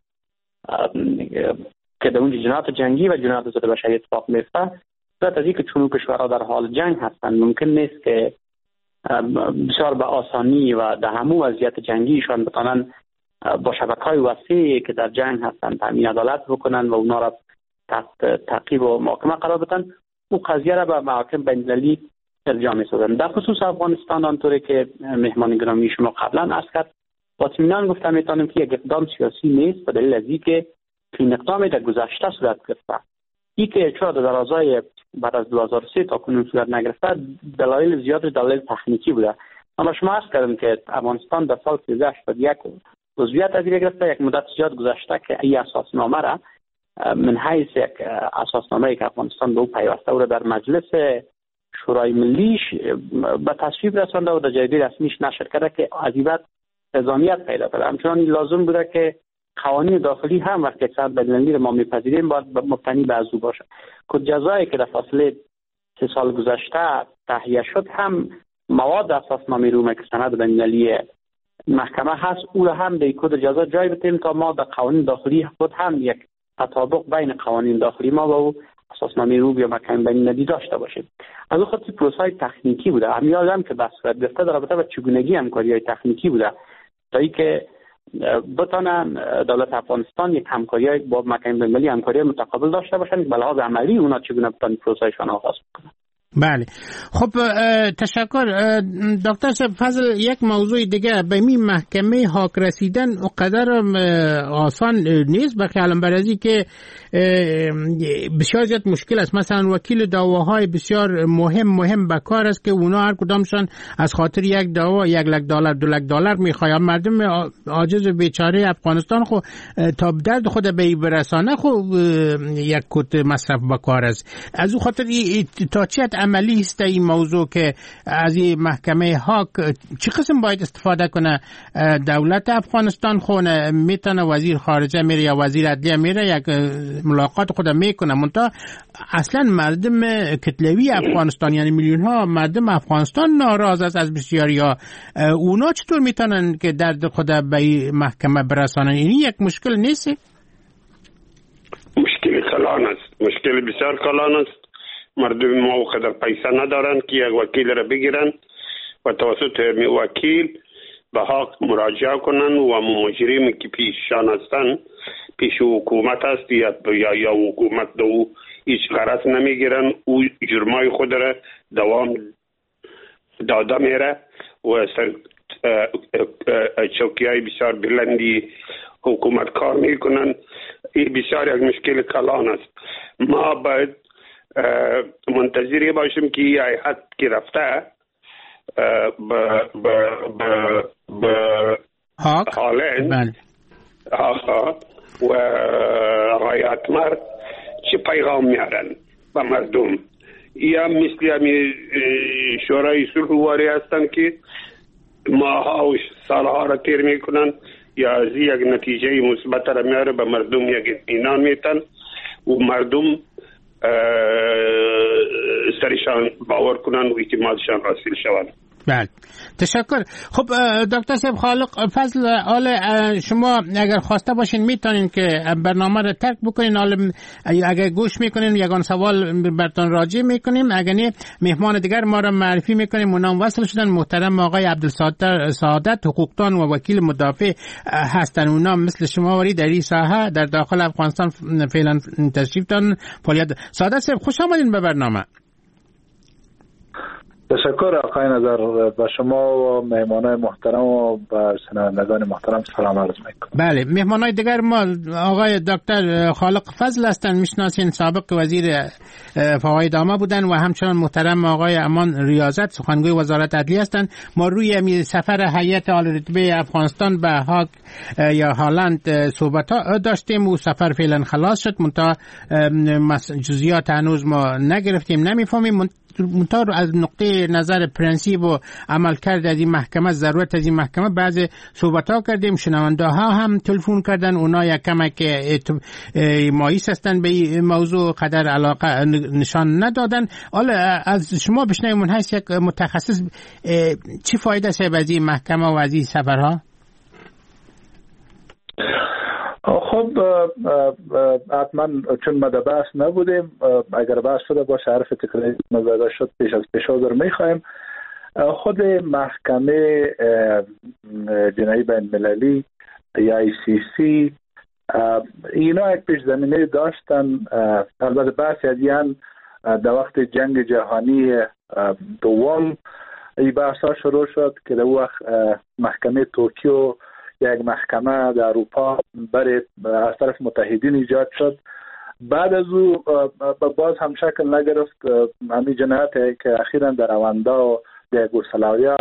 که در اونجا جنایات جنگی و جنایات ضد بشری اتفاق میفته ذات از اینکه چون کشورها در حال جنگ هستند ممکن نیست که بسیار به آسانی و در همون وضعیت جنگیشان بتانن با شبکه‌های وسیعی که در جنگ هستند تامین عدالت بکنن و اونا را تحت تعقیب و محاکمه قرار بدن. اون قضیه را به محاکم بین‌المللی ارجاع می‌سازن. در خصوص افغانستان آنطوری که مهمان گرامی شما قبلا عرض کرد با اطمینان گفتم میتونم که یک اقدام سیاسی نیست به دلیل از اینکه این اقدام در گذشته صورت گرفته. این که چرا در درازای بعد از 2003 تا کنون صورت نگرفته دلایل زیاد دلایل تکنیکی بوده. اما شما عرض کردم که افغانستان در سال 1381 عضویت پذیری گرفته. یک مدت زیاد گذشته که این اساسنامه را من حیث یک اساسنامه‌ای که افغانستان به او پیوسته او را در مجلس شورای ملیش به تصویب رسانده و در جریده رسمیش نشر کرده که از این بعد نظامیت پیدا کرده. همچنان لازم بوده که قوانین داخلی هم وقتی اکثر بین‌المللی را ما میپذیریم باید مبتنی به از او باشه. که جزایی که در فاصله 3 سال گذشته تهیه شد هم مواد اساسنامه روم که سند بین‌المللی محکمه هست او را هم در کد جزا جای بدیم تا ما در قوانین داخلی خود هم یک تطابق بین قوانین داخلی ما و او اساسنامه روم یا محکمه بین‌المللی داشته باشیم. از اون خاطر پروسه‌های تکنیکی بوده. هم یادم که بس صورت گرفته در رابطه با چگونگی همکاری‌های تکنیکی بوده تا اینکه بتانن دولت افغانستان یک همکاری با محکمه بین‌المللی همکاری متقابل داشته باشن به لحاظ عملی اونا چگونه بتونن پروسهشان آغاز کنن. بله خب تشکر دکتر فضل. یک موضوع دیگه به می محکمه حق رسیدن قدر آسان نیست به خیالم برازی که بسیار زیاد مشکل است. مثلا وکیل دعواهای بسیار مهم به کار است که اونا هر کدامشان از خاطر یک دعوا $1 لک $2 میخوایم مردم عاجز و بیچاره افغانستان خو تا درد خود به برسانه خو یک کت مصرف به کار است. از او خاطر تا چه عملی است این موضوع که از این محکمه حق چه قسم باید استفاده کنه دولت افغانستان خونه میتونه وزیر خارجه میره یا وزیر عدلیه میره یک ملاقات خود میکنه منتها اصلا مردم کتلوی افغانستان یعنی میلیون ها مردم افغانستان ناراض است از بسیاری ها. اونا چطور میتونن که درد خود به محکمه برسانن؟ این یک مشکل نیست؟ مشکل کلان است، مشکل بسیار کلان است. مردم ما قدر پیسه ندارن که یک وکیل را بگیرن و توسط وکیل به حق مراجعه کنن و مجرمی که پیششان هستن پیش حکومت است یا حکومت دو هیچ غرض نمیگیرن او جرمای خود را دوام داده میره و چوکی های بسیار بلندی حکومت کار میکنن. این بسیار یک مشکل کلان است. ما باید منتظری باشیم که این هیئت که رفته هالند و رایت مرد چه پیغام میارن به مردم. یا مثل همی شورای صلح واری هستن که ماها و سالها را تیر میکنن یا از یک نتیجه مثبت را میاره به مردم یک اطمینان میتن و مردم سرشان باور کنن و اعتمادشان حاصل شود. بله تشکر. خب دکتر صاحب خالق فضل آل شما اگر خواسته باشین میتونین که برنامه رو ترک بکنین. اگر گوش میکنین یگان سوال براتون راجع میکنیم، اگر نه مهمان دیگر ما رو معرفی میکنیم. اونام وصل شدن محترم آقای عبدالسعادت حقوقدان و وکیل مدافع هستن. اونا مثل شما وری در این ساحه در داخل افغانستان فعلا تشریف دارن فعالیت. سعادت صاحب خوش آمدین به برنامه. تشکر آقای نظر. به شما و مهمانای محترم و به شنوندگان محترم سلام عرض میکنم. بله مهمانای دیگر ما آقای دکتر خالق فضل هستند، میشناسین، سابق وزیر فواید عامه بودن و همچنان محترم آقای امان ریاضت سخنگوی وزارت عدلیه هستند. ما روی سفر هیئت عالی رتبه افغانستان به هاگ یا هالند صحبت داشتیم و سفر فعلا خلاص شد، منتها جزئیات هنوز ما نگرفتیم، نمیفهمیم. منطور از نقطه نظر پرنسیب و عملکرد از این محکمه، ضرورت از این محکمه بعضی صحبت ها کردیم. شنونده ها هم تلفن کردن، اونا یک کمک مایوس هستن به این موضوع، قدر علاقه نشان ندادن. حالا از شما بشنویم من هست یک متخصص چی فایده است از این محکمه و از این سفرها؟ خب حتما چون ما در بحث نبودیم، اگر بحث شده باشه حرف تکراری مزاده شد پیش از پیش حاضر میخوایم. خود محکمه جنایی بین المللی یا ICC اینا یک پیش زمینه داشتن. البته بحث یادیان در وقت جنگ جهانی دوم این بحث ها شروع شد که در وقت محکمه توکیو یک محکمه در اروپا برای از طرف متحدین ایجاد شد. بعد از او باز هم شکل نگرفت. همین جنایت که اخیراً در رواندا و در یوگسلاویا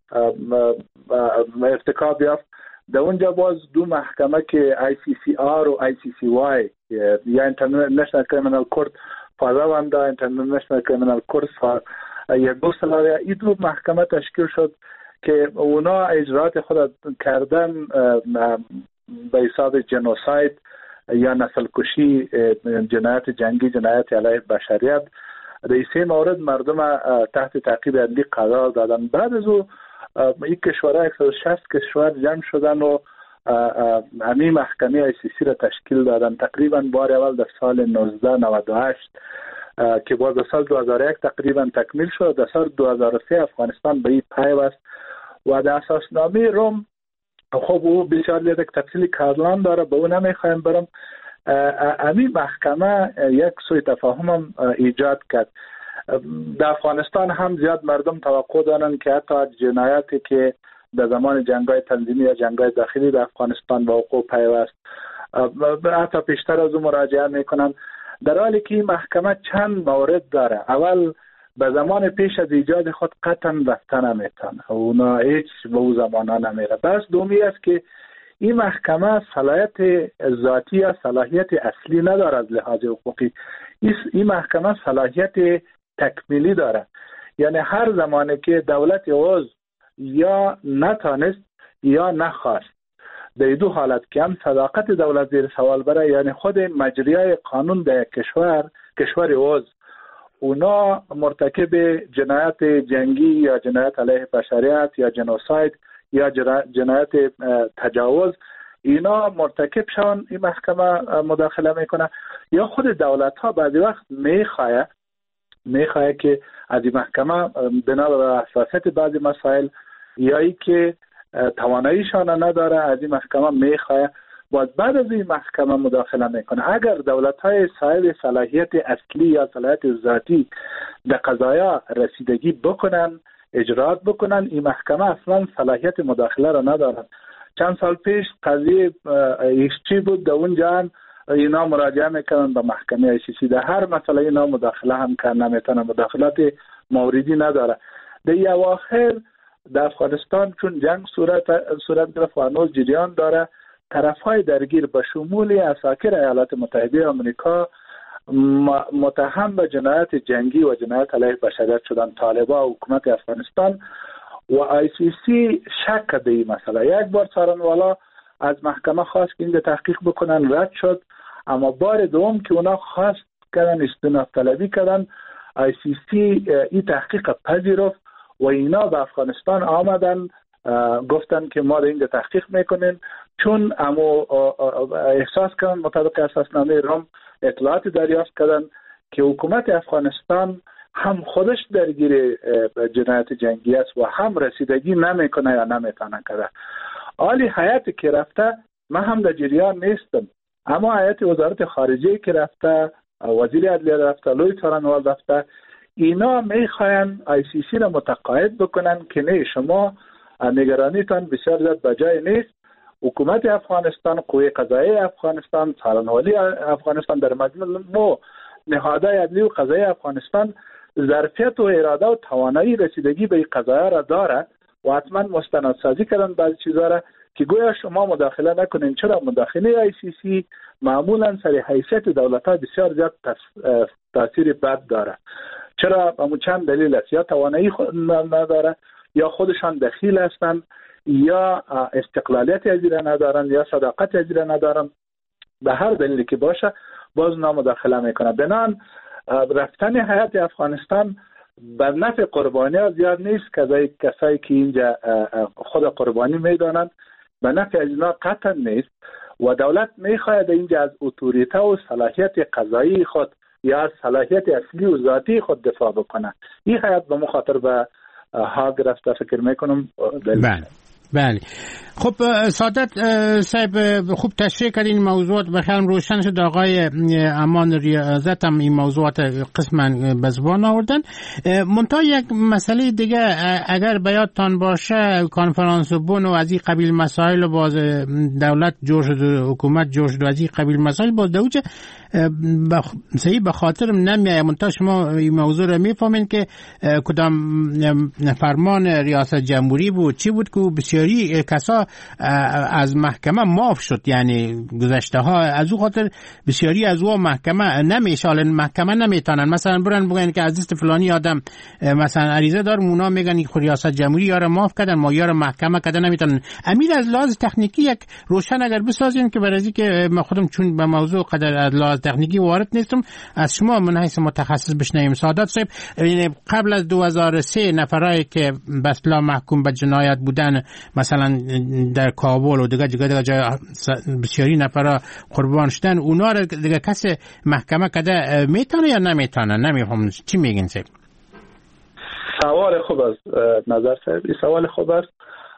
ارتکاب یافت، در اونجا باز دو محکمه که ICCR و ICCY یا International Criminal Court for Rwanda، International Criminal Court for یوگسلاویا، این دو محکمه تشکیل شد که اونا اجرات خود کردن به حساب جنوساید یا نسل کشی، جنایت جنگی، جنایت علیه بشریت. در این مورد مردم تحت تعقیب عدلی قرار دادن. بعد از او این کشورها 160 کشور جمع شدن و همین محکمه ICC را تشکیل دادن. تقریبا بار اول در سال 1998 که باز در سال 2001 تقریبا تکمیل شد. در سال 2003 افغانستان به این پیوست و در اساسنامه روم خب او بسیار یک تفصیلی کارلان داره، به اون نمیخوایم برم. امی محکمه یک سوء تفاهم هم ایجاد کرد. در افغانستان هم زیاد مردم توقع دارن که حتی جنایاتی که در زمان جنگ‌های تنظیمی یا جنگ‌های داخلی در افغانستان با حقوق پیوست حتی پیشتر از اون مراجعه میکنن، در حالی که این محکمه چند مورد داره. اول به زمان پیش از ایجاد خود قطعا رفته نمیتونه، اونا هیچ به اون زمانا نمیره. بس دومی است که این محکمه صلاحیت ذاتی یا صلاحیت اصلی نداره از لحاظ حقوقی. این محکمه صلاحیت تکمیلی داره، یعنی هر زمانی که دولت عضو یا نتانست یا نخواست، در دو حالت که هم صداقت دولت زیر سوال بره، یعنی خود مجریای قانون در کشور عضو اونا مرتکب جنایت جنگی یا جنایت علیه بشریت یا جنوساید یا جنایت تجاوز، اینا مرتکب شون این محکمه مداخله میکنه. یا خود دولت ها بعضی وقت میخواه که از این محکمه بنا بر حساسیت بعضی مسائل یا ای که تواناییشان نداره از این محکمه میخواه باز بعد از این محکمه مداخله میکنه. اگر دولت های صاحب صلاحیت اصلی یا صلاحیت ذاتی به قضایا رسیدگی بکنن، اجرات بکنن، این محکمه اصلا صلاحیت مداخله را ندارن. چند سال پیش قضیه ایشچی بود، در اونجا اینا مراجعه میکنن به محکمه ایشچی، در هر مسئله اینا مداخله هم کردن نمیتونن، مداخلات موردی نداره. در اواخر در افغانستان چون جنگ صورت گرفت و هنوز جریان داره، طرفهای درگیر به شمول اساکر ایالات متحده آمریکا متهم به جنایت جنگی و جنایت علیه بشریت شدن. طالبان و حکومت افغانستان و ICC شک به این مسئله. یک بار څارنوالا از محکمه خواست که این تحقیق بکنن، رد شد. اما بار دوم که اونا خواست کردن، استناد طلبی کردن، ICC این تحقیق پذیرفت و اینا به افغانستان آمدن، گفتن که ما اینجا تحقیق میکنیم، چون احساس کردن مطابق اساسنامه روم اطلاعات دریافت کردن که حکومت افغانستان هم خودش درگیر جنایت جنگی است و هم رسیدگی نمیکنه یا نمیتونه کنه. حالی هیئتی که رفته، من هم در جریان نیستم، اما هیئت وزارت خارجه که رفته، وزیر عدلیه رفته، لوی څارنوال رفته، اینا میخواین ICC را متقاعد بکنن که نه، شما نگرانیتان بسیار زیاد بجای نیست. حکومت افغانستان، قوه قضاییه افغانستان، څارنوالی افغانستان در مجموع نهادهای عدلی و قضایی افغانستان ظرفیت و اراده و توانایی رسیدگی به این قضایا را داره و حتما مستندسازی کردن بعضی چیزا را که گویا شما مداخله نکنین. چرا مداخله ICC معمولا سر حیثیت دولت‌ها بسیار زیاد تاثیر بد داره؟ چرا؟ همون چند دلیل است، یا توانایی نداره، یا خودشان دخیل هستند، یا استقلالیت ازی را ندارن، یا صداقت ازی را ندارن. به هر دلیلی که باشه باز مداخله میکنه. بنان رفتن هیئت افغانستان بر نفع قربانی ها زیاد نیست، کسایی که اینجا خود قربانی میدانند به نفع از اینا قطعا نیست و دولت میخواهد اینجا از اتوریته و صلاحیت قضایی خود یا از صلاحیت اصلی و ذاتی خود دفاع بکنه. این هیئت به مخاطر به ها گرفته فکر میکنم. بله. خب سعادت صاحب خوب تشریح کردین موضوعات، بخیالم روشن شد. آقای امان ریاضت هم این موضوعات قسما به زبان آوردن. منتها یک مسئله دیگه اگر بیادتان باشه، کنفرانس بون و از این قبیل مسائل باز دولت جور شد، حکومت جور شد و از این قبیل مسائل باز دوچه صحیح به خاطرم نمیایه. منتها شما این موضوع رو میفهمین که کدام فرمان ریاست جمهوری بود، چی بود که بسیاری کسا از محکمه معاف شد، یعنی گذشته ها از او خاطر بسیاری از او محکمه نمیشه، محکمه نمیتونن مثلا برن بگن که از دست فلانی آدم مثلا عریضه دار، اونا میگن این ریاست جمهوری یاره معاف کردن، ما یاره محکمه کردن نمیتونن. امیر از لحاظ تکنیکی یک روشن اگر بسازین که برای که من خودم چون به موضوع قدر از لحاظ تکنیکی وارد نیستم، از شما من حیث متخصص بشنویم. سعادت صاحب، قبل از 2003 نفرایی که به اصطلاح محکوم به جنایت بودن مثلا در کابل و دیگه جای بسیاری نفرا قربان شدن، اونا رو دیگه کسی محکمه کده میتونه یا نمیتونه؟ نمیفهم چی میگین صاحب؟ سوال خوب است نظر صاحب، این سوال خوب است.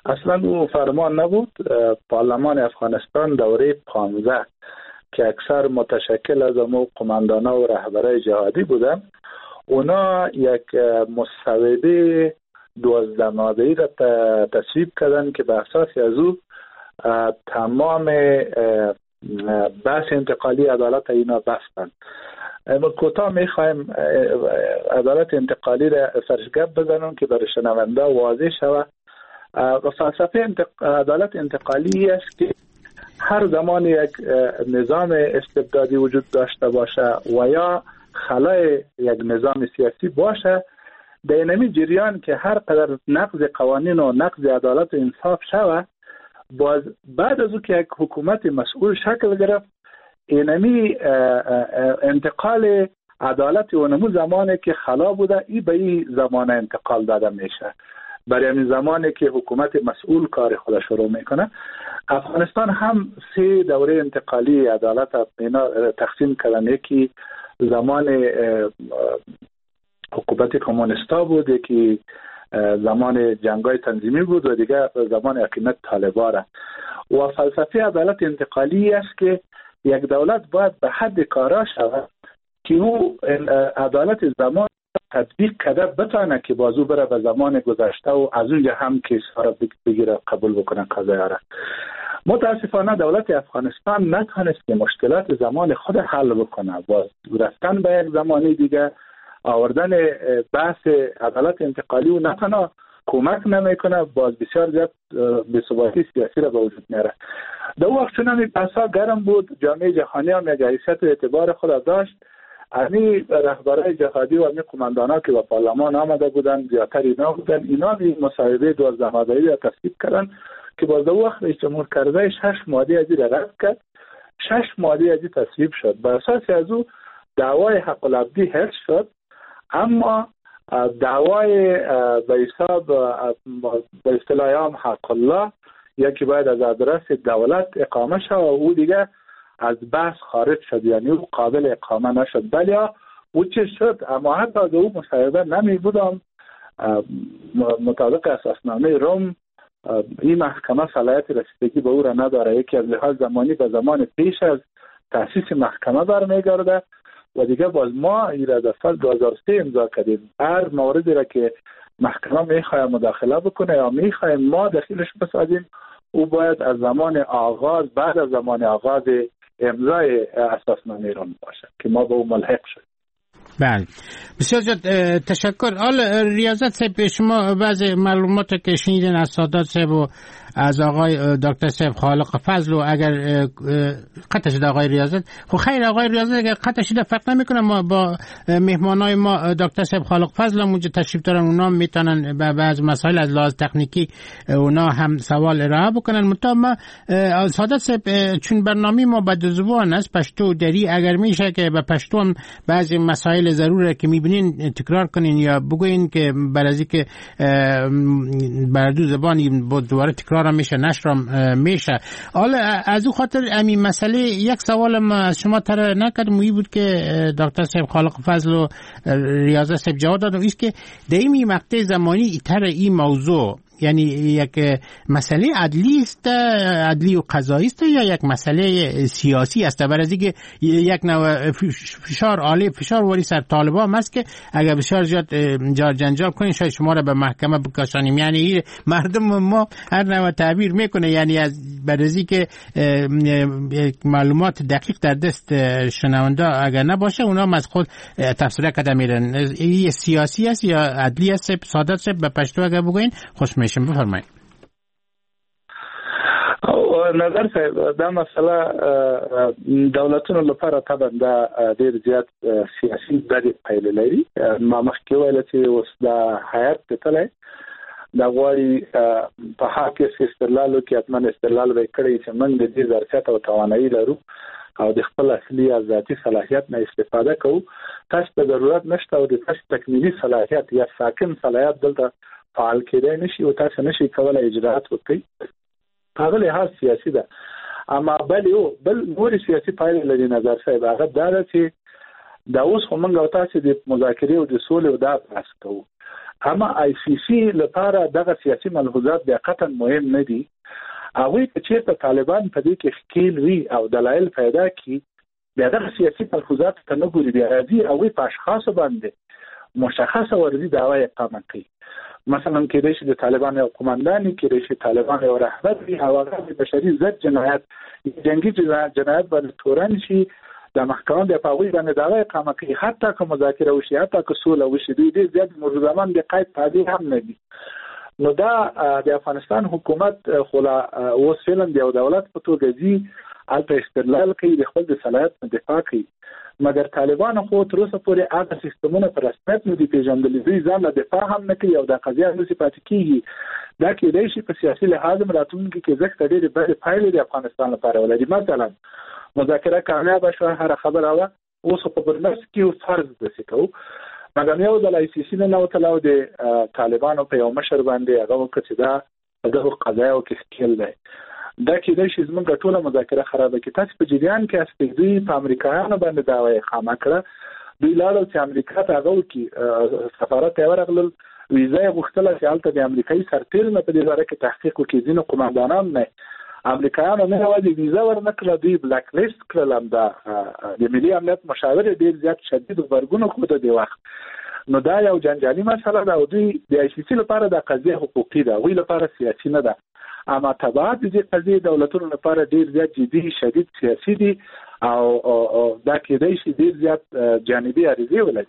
اصلا او فرمان نبود. پارلمان افغانستان دوره 15 که اکثر متشکل از امو قماندانا و رهبرای جهادی بودن، اونا یک مسوده 12 ماده‌ای را تصویب کردن که به اساس از او تمام بحث انتقالی عدالت اینا بستن. اما کوتاه میخوایم عدالت انتقالی را سرشگب بزنم که برای شنونده واضح شود. و فلسفه عدالت انتقالی است که هر زمان یک نظام استبدادی وجود داشته باشه و یا خلای یک نظام سیاسی باشه، در اینمی جریان که هر قدر نقض قوانین و نقض عدالت و انصاف شود، باز بعد از او که یک حکومت مسئول شکل گرفت، اینمی انتقال عدالت اونمو زمانی که خلا بوده ای به این زمان انتقال داده میشه. برای همین زمانی که حکومت مسئول کار خود شروع میکنه، افغانستان هم 3 دوره انتقالی عدالت اینا تقسیم کردن. یکی زمان حکومت کمونیستا بود، یکی زمان جنگای تنظیمی بود و دیگه زمان حکومت طالبان. و فلسفه عدالت انتقالی است که یک دولت باید به حد کارا شود که او عدالت زمان تطبیق کرده بتانه که بازو بره به زمان گذشته و از اونجا هم کیس ها را بگیره قبول بکنه قضایی را. متاسفانه دولت افغانستان نتونست که مشکلات زمان خود حل بکنه. باز رفتن به یک زمانی دیگه، آوردن بحث عدالت انتقالی و نتنا کمک نمیکنه، باز بسیار زیاد بی‌ثباتی سیاسی را به وجود میاره. در وقت چون همین بحثا گرم بود، جامعه جهانی هم یک حیثیت و اعتبار خود داشت. امی رهبرای جهادی و امی قماندانا که به پارلمان آمده بودن، زیادتر اینا بودن، اینا بی مصاحبه 12 ماده‌ای را تصویب کردن که باز در وقت رئیس جمهور کرزی 6 ماده از این را رد کرد. 6 ماده از این تصویب شد. به اساس از او دعوای حق العبدی حفظ شد، اما دعوای به حساب به اصطلاح عام حق الله یکی باید از آدرس دولت اقامه شد و او دیگه از بحث خارج شد، یعنی او قابل اقامه نشد. بلی او چه شد؟ اما حتی از او مصاحبه نمی بودم. مطابق اساسنامه روم این محکمه صلاحیت رسیدگی به او را نداره. یکی از لحاظ زمانی به زمان پیش از تأسیس محکمه برمیگرده و دیگه باز ما این را در سال 2003 امضا کردیم. هر موردی را که محکمه میخواه مداخله بکنه یا میخواه ما دخیلش بسازیم، او باید از زمان آغاز، بعد از زمان آغاز امضای اساسنامه روم باشه که ما به او ملحق شد. بله، بسیار زیاد تشکر. حالا ریاضت صاحب، شما بعض معلومات که شنیدین از سادات صاحب و از آقای دکتر صاحب خالق فضل و اگر قطع شده آقای ریاضت، خب خیر آقای ریاضت اگر قطع شده فرق نمیکنه، ما با مهمانای ما دکتر صاحب خالق فضل هم اونجا تشریف دارن، اونا میتونن به بعض مسائل از لحاظ تکنیکی اونا هم سوال ارائه بکنن. مطمئن ما سادات صاحب چون برنامه ما به دو زبان است، پشتو دری، اگر میشه که به پشتو هم بعضی مسائل ضروره که میبینین تکرار کنین یا بگوین که برای که بر دو زبان با دوباره تکرار میشه، نشر میشه. حالا از او خاطر همین مسئله یک سوال ما از شما طرح نکردم، این بود که دکتر صاحب خالق فضل و ریاضت صاحب جواب دادن، است که در این مقطع زمانی طرح این موضوع یعنی یک مسئله عدلی است، عدلی و قضایی است یا یک مسئله سیاسی است؟ برای اینکه یک نوع فشار عالی، فشار واری سر طالبان است که اگر بسیار زیاد جار جنجال کنین شاید شما را به محکمه بکشانیم. یعنی مردم ما هر نوع تعبیر میکنه، یعنی از برای اینکه معلومات دقیق در دست شنونده اگر نباشه اونا از خود تفسیر کرده میرن. این سیاسی است یا عدلی است؟ سادات صاحب به پشتو اگر بگوین خوش میشم، بفرمایید. نظر صاحب دا مسئله دولتونو لپاره طبعا دا ډیر زیات سیاسي بدې پایلې لري. ما مخکې ویل چې اوس دا حیات کتلی دا غواړي په هر کې استدلال وکړي، حتما استدلال به کړی چې موږ د دې ظرفیت او توانایي لرو او د خپل اصلي او ذاتي صلاحیت نه استفاده کوو. تاسو ته ضرورت نشته او د تاسو تکمیلي صلاحیت یا ساکن صلاحیت دلته فعال کېدای نشي او تاسو نشي کولای اجراءات وکړئ. هغه لحاظ سیاسي ده. اما بل نور سیاسي پایلې لري نظر صاحب. هغه دا چې دا اوس خو موږ او تاسو د مذاکرې او د سولې او دا بحث کوو. اما آی سی سی لپاره دغه سیاسي ملحوظات بیا قطعا مهم نه دي. هغوی که چېرته طالبان په دې کې ښکیل وي او دلایل پیدا کړي بیا دغه سیاسي ملحوظات ته نه ګوري، بیا راځي هغوی په اشخاصو باندې مشخصه ورزي دعوا اقامه کوي. مثلا کېدای شي د طالبان یو قومندان، کېدای شي طالبان یو رهبر وي او هغه د بشري ضد جنایت جنگي جنایت باندې تورن شي، د محکمه د پاوی باندې دعوا اقامه کوي. حتی که مذاکره وشي، حتی که سوله وشي، دوی ډېر زیات مرزمان د قید تابع هم نه دي. نو دا د افغانستان حکومت خو لا اوس فعلا د یو دولت په توګه ځي، هلته استدلال کوي، د خپل د صلاحیت نه دفاع کوي. مګر طالبان خو تر اوسه پورې هغه سیستمونه په رسمیت نه دي پېژندلي، دوی ځان له دفاع هم نه کوي او دا قضیه همداسې پاتې کېږي. دا کېدای شي په سیاسي لحاظ هم راتلونکي کې زښته ډېرې بدې پایلې د افغانستان لپاره ولري. مثلا مذاکره کامیابه شوه، هره خبره وه، اوس په برنس کې فرض داسې کوو، مګر یو ځل آی سی سی نه نوتله او د طالبانو په یو مشر باندې هغه وکړه چې دا په دغو قضایاو کې ښکیل دی. دا کېدای شي زموږ ټوله مذاکره خرابه کړي. تاسې په جریان کې هستئ، دوی په امریکایانو باندې دعوا اقامه کړه، دوی لاړل چې امریکا ته هغه وکړي، سفارت ته ورغلل، ویزه یې غوښتله چې هلته د امریکایي سرتېرو نه په دې باره کې تحقیق وکړي. ځینو قومندانان نه امریکایانو نه یوازې ویزه ورنه کړله، دوی بلاک لیست کړل. همدا د ملي امنیت مشاور یې ډېر زیات شدید غبرګون وښوده دې وخت. نو دا یو جنجالي مسله ده او دوی د آی سی سی لپاره دا قضیه حقوقي ده، هغوی لپاره سیاسي نه ده. اما تبعات د دې قضیې دولتونو لپاره ډېر زیات جدي شدید سیاسي دي او دا کېدای شي ډېر زیات جانبي عریضې ولري.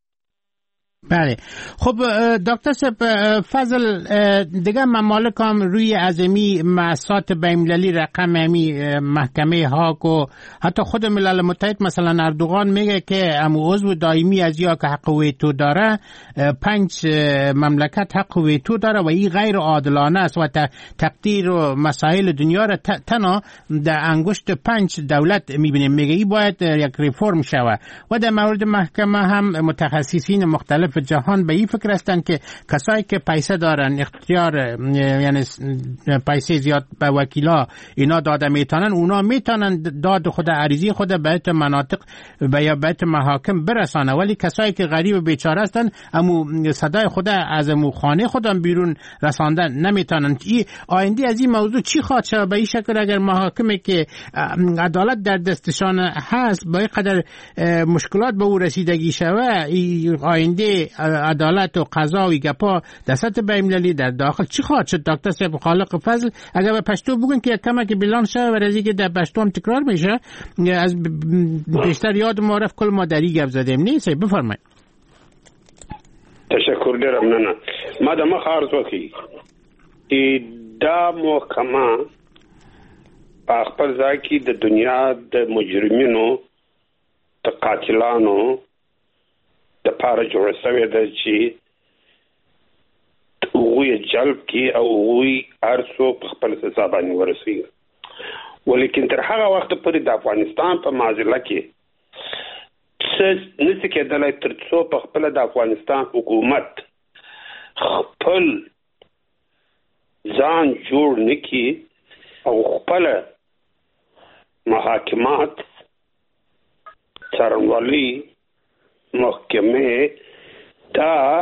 بله. خب دکتر صاحب فضل، دیگه ممالک هم روی ازمی مؤسسات بین‌المللی رقم محکمه هاگ و حتی خود ملل متحد مثلا اردوغان میگه که عضو دائمی از یا که حق ویتو داره 5 مملکت حق ویتو داره و این غیر عادلانه است و تقدیر و مسائل دنیا را تنها در انگشت 5 دولت میبینیم. میگه این باید یک ریفرم شوه. و در مورد محکمه هم متخصصین مختلف جهان به این فکر هستند که کسایی که پیسه دارن، اختیار یعنی پیسه زیاد به وکیلا اینا داده میتونن، اونا میتونن داد خود عریضی خود به مناطق و یا به محاکم برسانه، ولی کسایی که غریب و بیچاره هستن امو صدای خود از امو خانه خودم بیرون رساندن نمیتونن. این آینده از این موضوع چی خواهد شد؟ به این شکل اگر محاکمی که عدالت در دستشان هست با این قدر مشکلات به او رسیدگی شوه، این آینده عدالت و قضا و گپا در سطح بین‌المللی در داخل چی خواهد شد؟ دکتر صاحب خالق فضل اگر به پشتو بگن که کمک بیلان شد و رازی که در پشتو هم تکرار میشه، از بیشتر یاد معرف کل ما دری گپ زدیم. نیست بفرمایید. تشکر دارم. نه ما د مخ عرض وکي چې دا محکمه په خپل ځای کې د دنیا د مجرمینو، د قاتلانو د پاره جوړه شوې ده چې هغوی جلب کړي او هغوی هر څوک په خپل سزا باندې ورسوي. ولیکن تر هغه وخته پورې د افغانستان په معضله کې څه نشي کېدلی تر څو په خپل د افغانستان حکومت خپل ځان جوړ نه کړي او خپل محاکمات، څارنوالي محکمه دا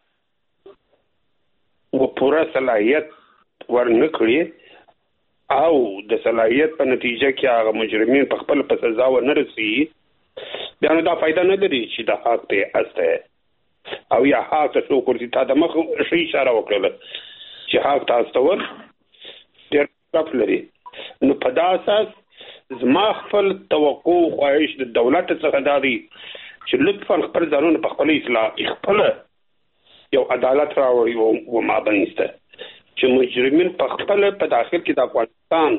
و پورا صلاحیت ورنکړي او د صلاحیت په نتیجه کې هغه مجرمین په خپل په سزا و نه رسي، بیا نو دا فایده نه لري چې د حق ته استه او یا حق ته څوک ورته تا د مخ شي اشاره وکړه چې حق ته استور ډېر کف لري. نو په دا اساس زما خپل توقع خواهش د دولت څخه دا دی چې لطفاً خپل ځانونه په خپل اصلاح خپل یو عدالت راوړي او ما بنسته چې مجرمین په خپل په داخل کې د افغانستان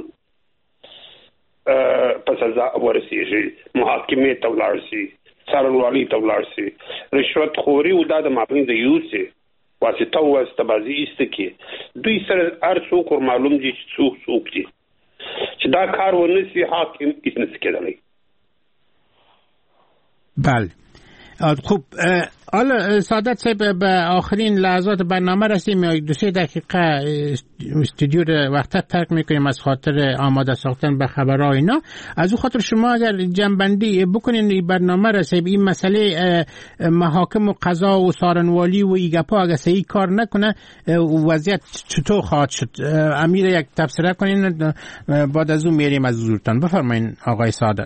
په سزا ورسیږي، محاکمې ته ولاړ شي، څارنوالي ته ولاړ شي. رشوت خوري او د مابین د یوسه واسطه او استبازي استکی دوی سره هر څوک معلوم دي چې څوک دي چې دا کار ونسي حاکم هیڅ نشي کېدلی. بله. خوب، حالا سعادت صاحب به آخرین لحظات برنامه رسیم. 2-3 دقیقه استودیو رو وقت ترک میکنیم از خاطر آماده ساختن به خبرها اینا. از اون خاطر شما اگر جنبندی بکنین این برنامه رسیم، این مسئله محاکم و قضا و سارنوالی و ایگپا اگر صحیح کار نکنه وضعیت چطور خواهد شد؟ امیر یک تبصره کنین، بعد از اون میریم از حضورتان. بفرمایین آقای سعادت.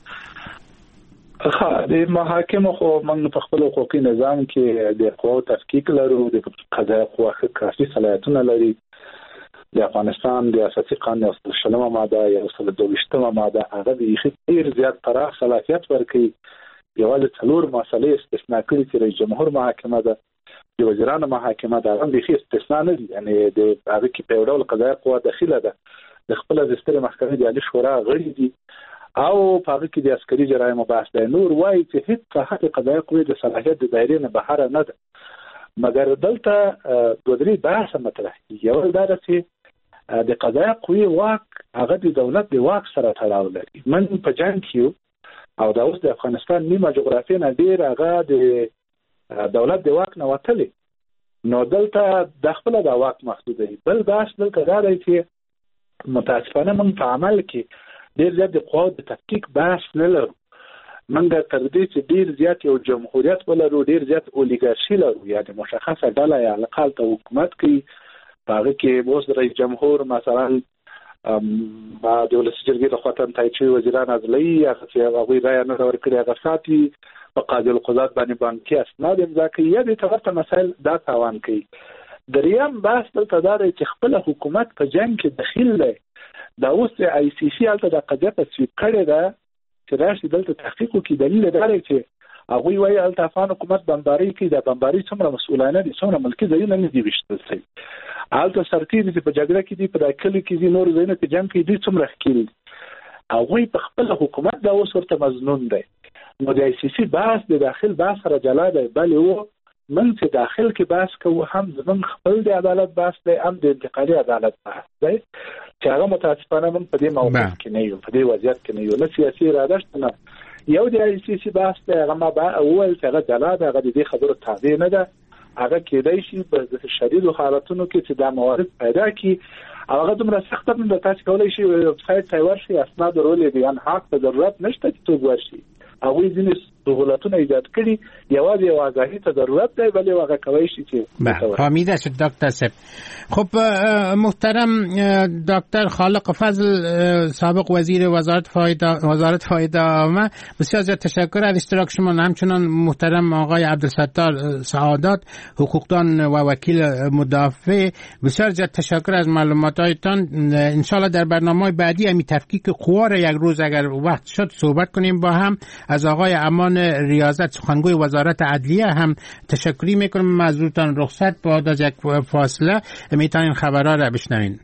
د محاکم خو موږ په خپل حقوقي نظام کې د قوت تفکیک لرو، د قضایي قوه کافي صلاحیتونه لري. د افغانستان د اساسي قانون 30 ماده یا 22 ماده هغه د ډیر زیات پراخ صلاحیت ورکوي. یوازې 4 مسلې استثناء کړي چې رئیس جمهور محاکمه ده، د وزیرانو محاکمه ده، هم بيخي استثناء نه دي. یعنی د هغه کې په ډول قضایي قوه داخله ده، د خپل د ستر محکمې د عالی شورا غړي دي او په هغه کې د عسکري جرایم بحث دی. نور وایي چې هیڅ صحت قضایي قوې د صلاحیت د دایرې نه بهر نه ده. مګر دلته 2-3 بحث مطرح دي. یو دا چې د قضایي قوې واک هغه د دولت د واک سره تړاو لري. من په جنګ کې او دا اوس د افغانستان نیمه جغرافیه نه ډیر هغه د دولت د واک نه وتلې، نو دلته د خپل د واک محدود دی. بل بحث دلته دا دی چې متاسفانه موږ په عمل کې ډیر زیات د قوت د تفکیک بحث نه لرو. موږ تر دې چې ډیر زیات یو جمهوریت ولرو، ډیر زیات اولیګارشي لرو، یعنی مشخصه ډله یا لقال ته حکومت کوي. په هغه کې اوس رئیس جمهور مثلا با د ولس جرګې د خاطر تایید وزیران ازلي هغه چې هغه رایه نه ورکړي هغه ساتي په قاضي القضات باندې بانکي اسناد امضا کوي یا د تورته مسائل دا تاوان کوي. دریم بحث دلته دا دی چې خپل حکومت په جنگ کې دخیل دی. دا اوس آی سی سی الته د قضیه تصویب کړی ده چې راشي دلته تحقیق وکړي. دلیل دا دی چې هغوی وایي هلته افغان حکومت بمباري کوي. د بمباري څومره مسؤلانه دي، څومره ملکي ځایونه نه دي ویشتل شوي. هلته سرتیري چې په جګړه کې دي، په دا کلي کې دي، نور ځایونه کې جنګ کوي، دوی څومره ښکېل دي. هغوی په خپل حکومت دا اوس ورته مظنون دی. نو د آی سی سی بحث د داخل بحث سره جلا دی. بلې و من چې داخل کې بحث کوو هم زمونږ خپل د عدالت بحث دی، هم د انتقالي عدالت بحث دی چې هغه متاسفانه موږ په دې موقف کې نه یو، په دې وضعیت کې نه یو. نه سیاسي اراده شته نه. یو د آی سی سی بحث دی، هغه ما به اول چې هغه جلا ده، هغه د دې خبرو تابع نه ده. هغه کېدای شي په شدیدو حالتونو کې چې دا موارد پیدا کړي او هغه دومره سخته نه ده. تاسو کولی شئ ویب سایټ ته ورشئ، اسناد ورولې دي، ان حق ته ضرورت نشته چې څوک ورشي. هغوی ځینې سهولتونه ایجاد کړي، یوازې یو آگاهی ته ضرورت دی، بلې هغه کولی شي چې فهمیده شد. دکتر صاحب، خب محترم دکتر خالق فضل سابق وزیر وزارت فایده عامه، بسیار زیاد تشکر از اشتراک شما. همچنان محترم آقای عبدالستار سعادت، حقوقدان و وکیل مدافع، بسیار زیاد تشکر از معلوماتاتتان. انشالله در برنامه بعدی همی تفکیک قوا را یک روز اگر وقت شد صحبت کنیم با هم. از آقای امان ریاضت سخنگوی وزارت عدلیه هم تشکری میکنم. معذورتان رخصت بعد از یک فاصله میتونین خبرها را بشنوین.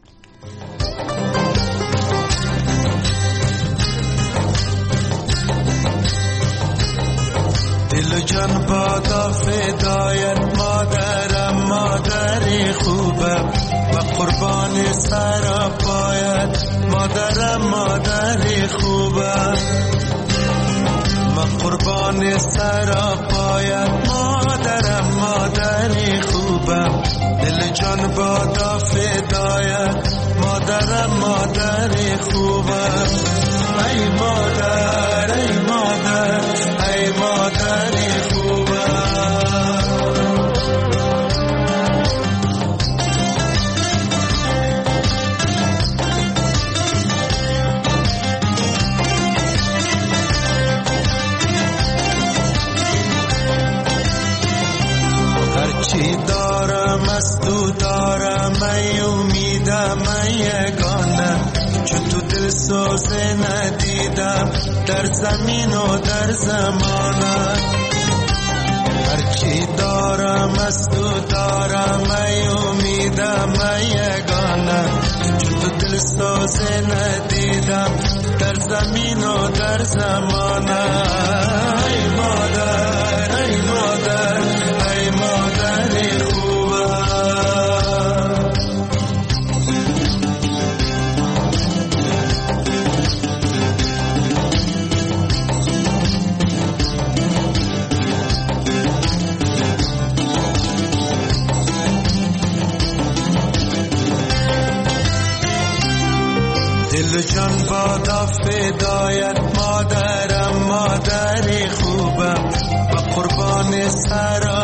دل جان بادا فدایت مادرم، مادری خوبم و قربان سر پایت مادرم، مادری خوبم و قربان سر پایت مادرم، مادری خوبم. دل جان بادا فدایت مادرم، مادری خوبم. ای مادر، ای مادر، ای مادری خوبم. هرچی دارم از تو دارم، ای امیدم، ای یگانه، چون تو دل سوزه ندیدم در زمین و در زمانه. هرچی دارم از تو دارم، ای امیدم، ای یگانه، چون تو دل سوزه ندیدم در زمین و در زمانه. ای مادر، ای مادر، ای مادری خوبم. جان بادا فدایت مادرم، مادری خوبم و قربان سر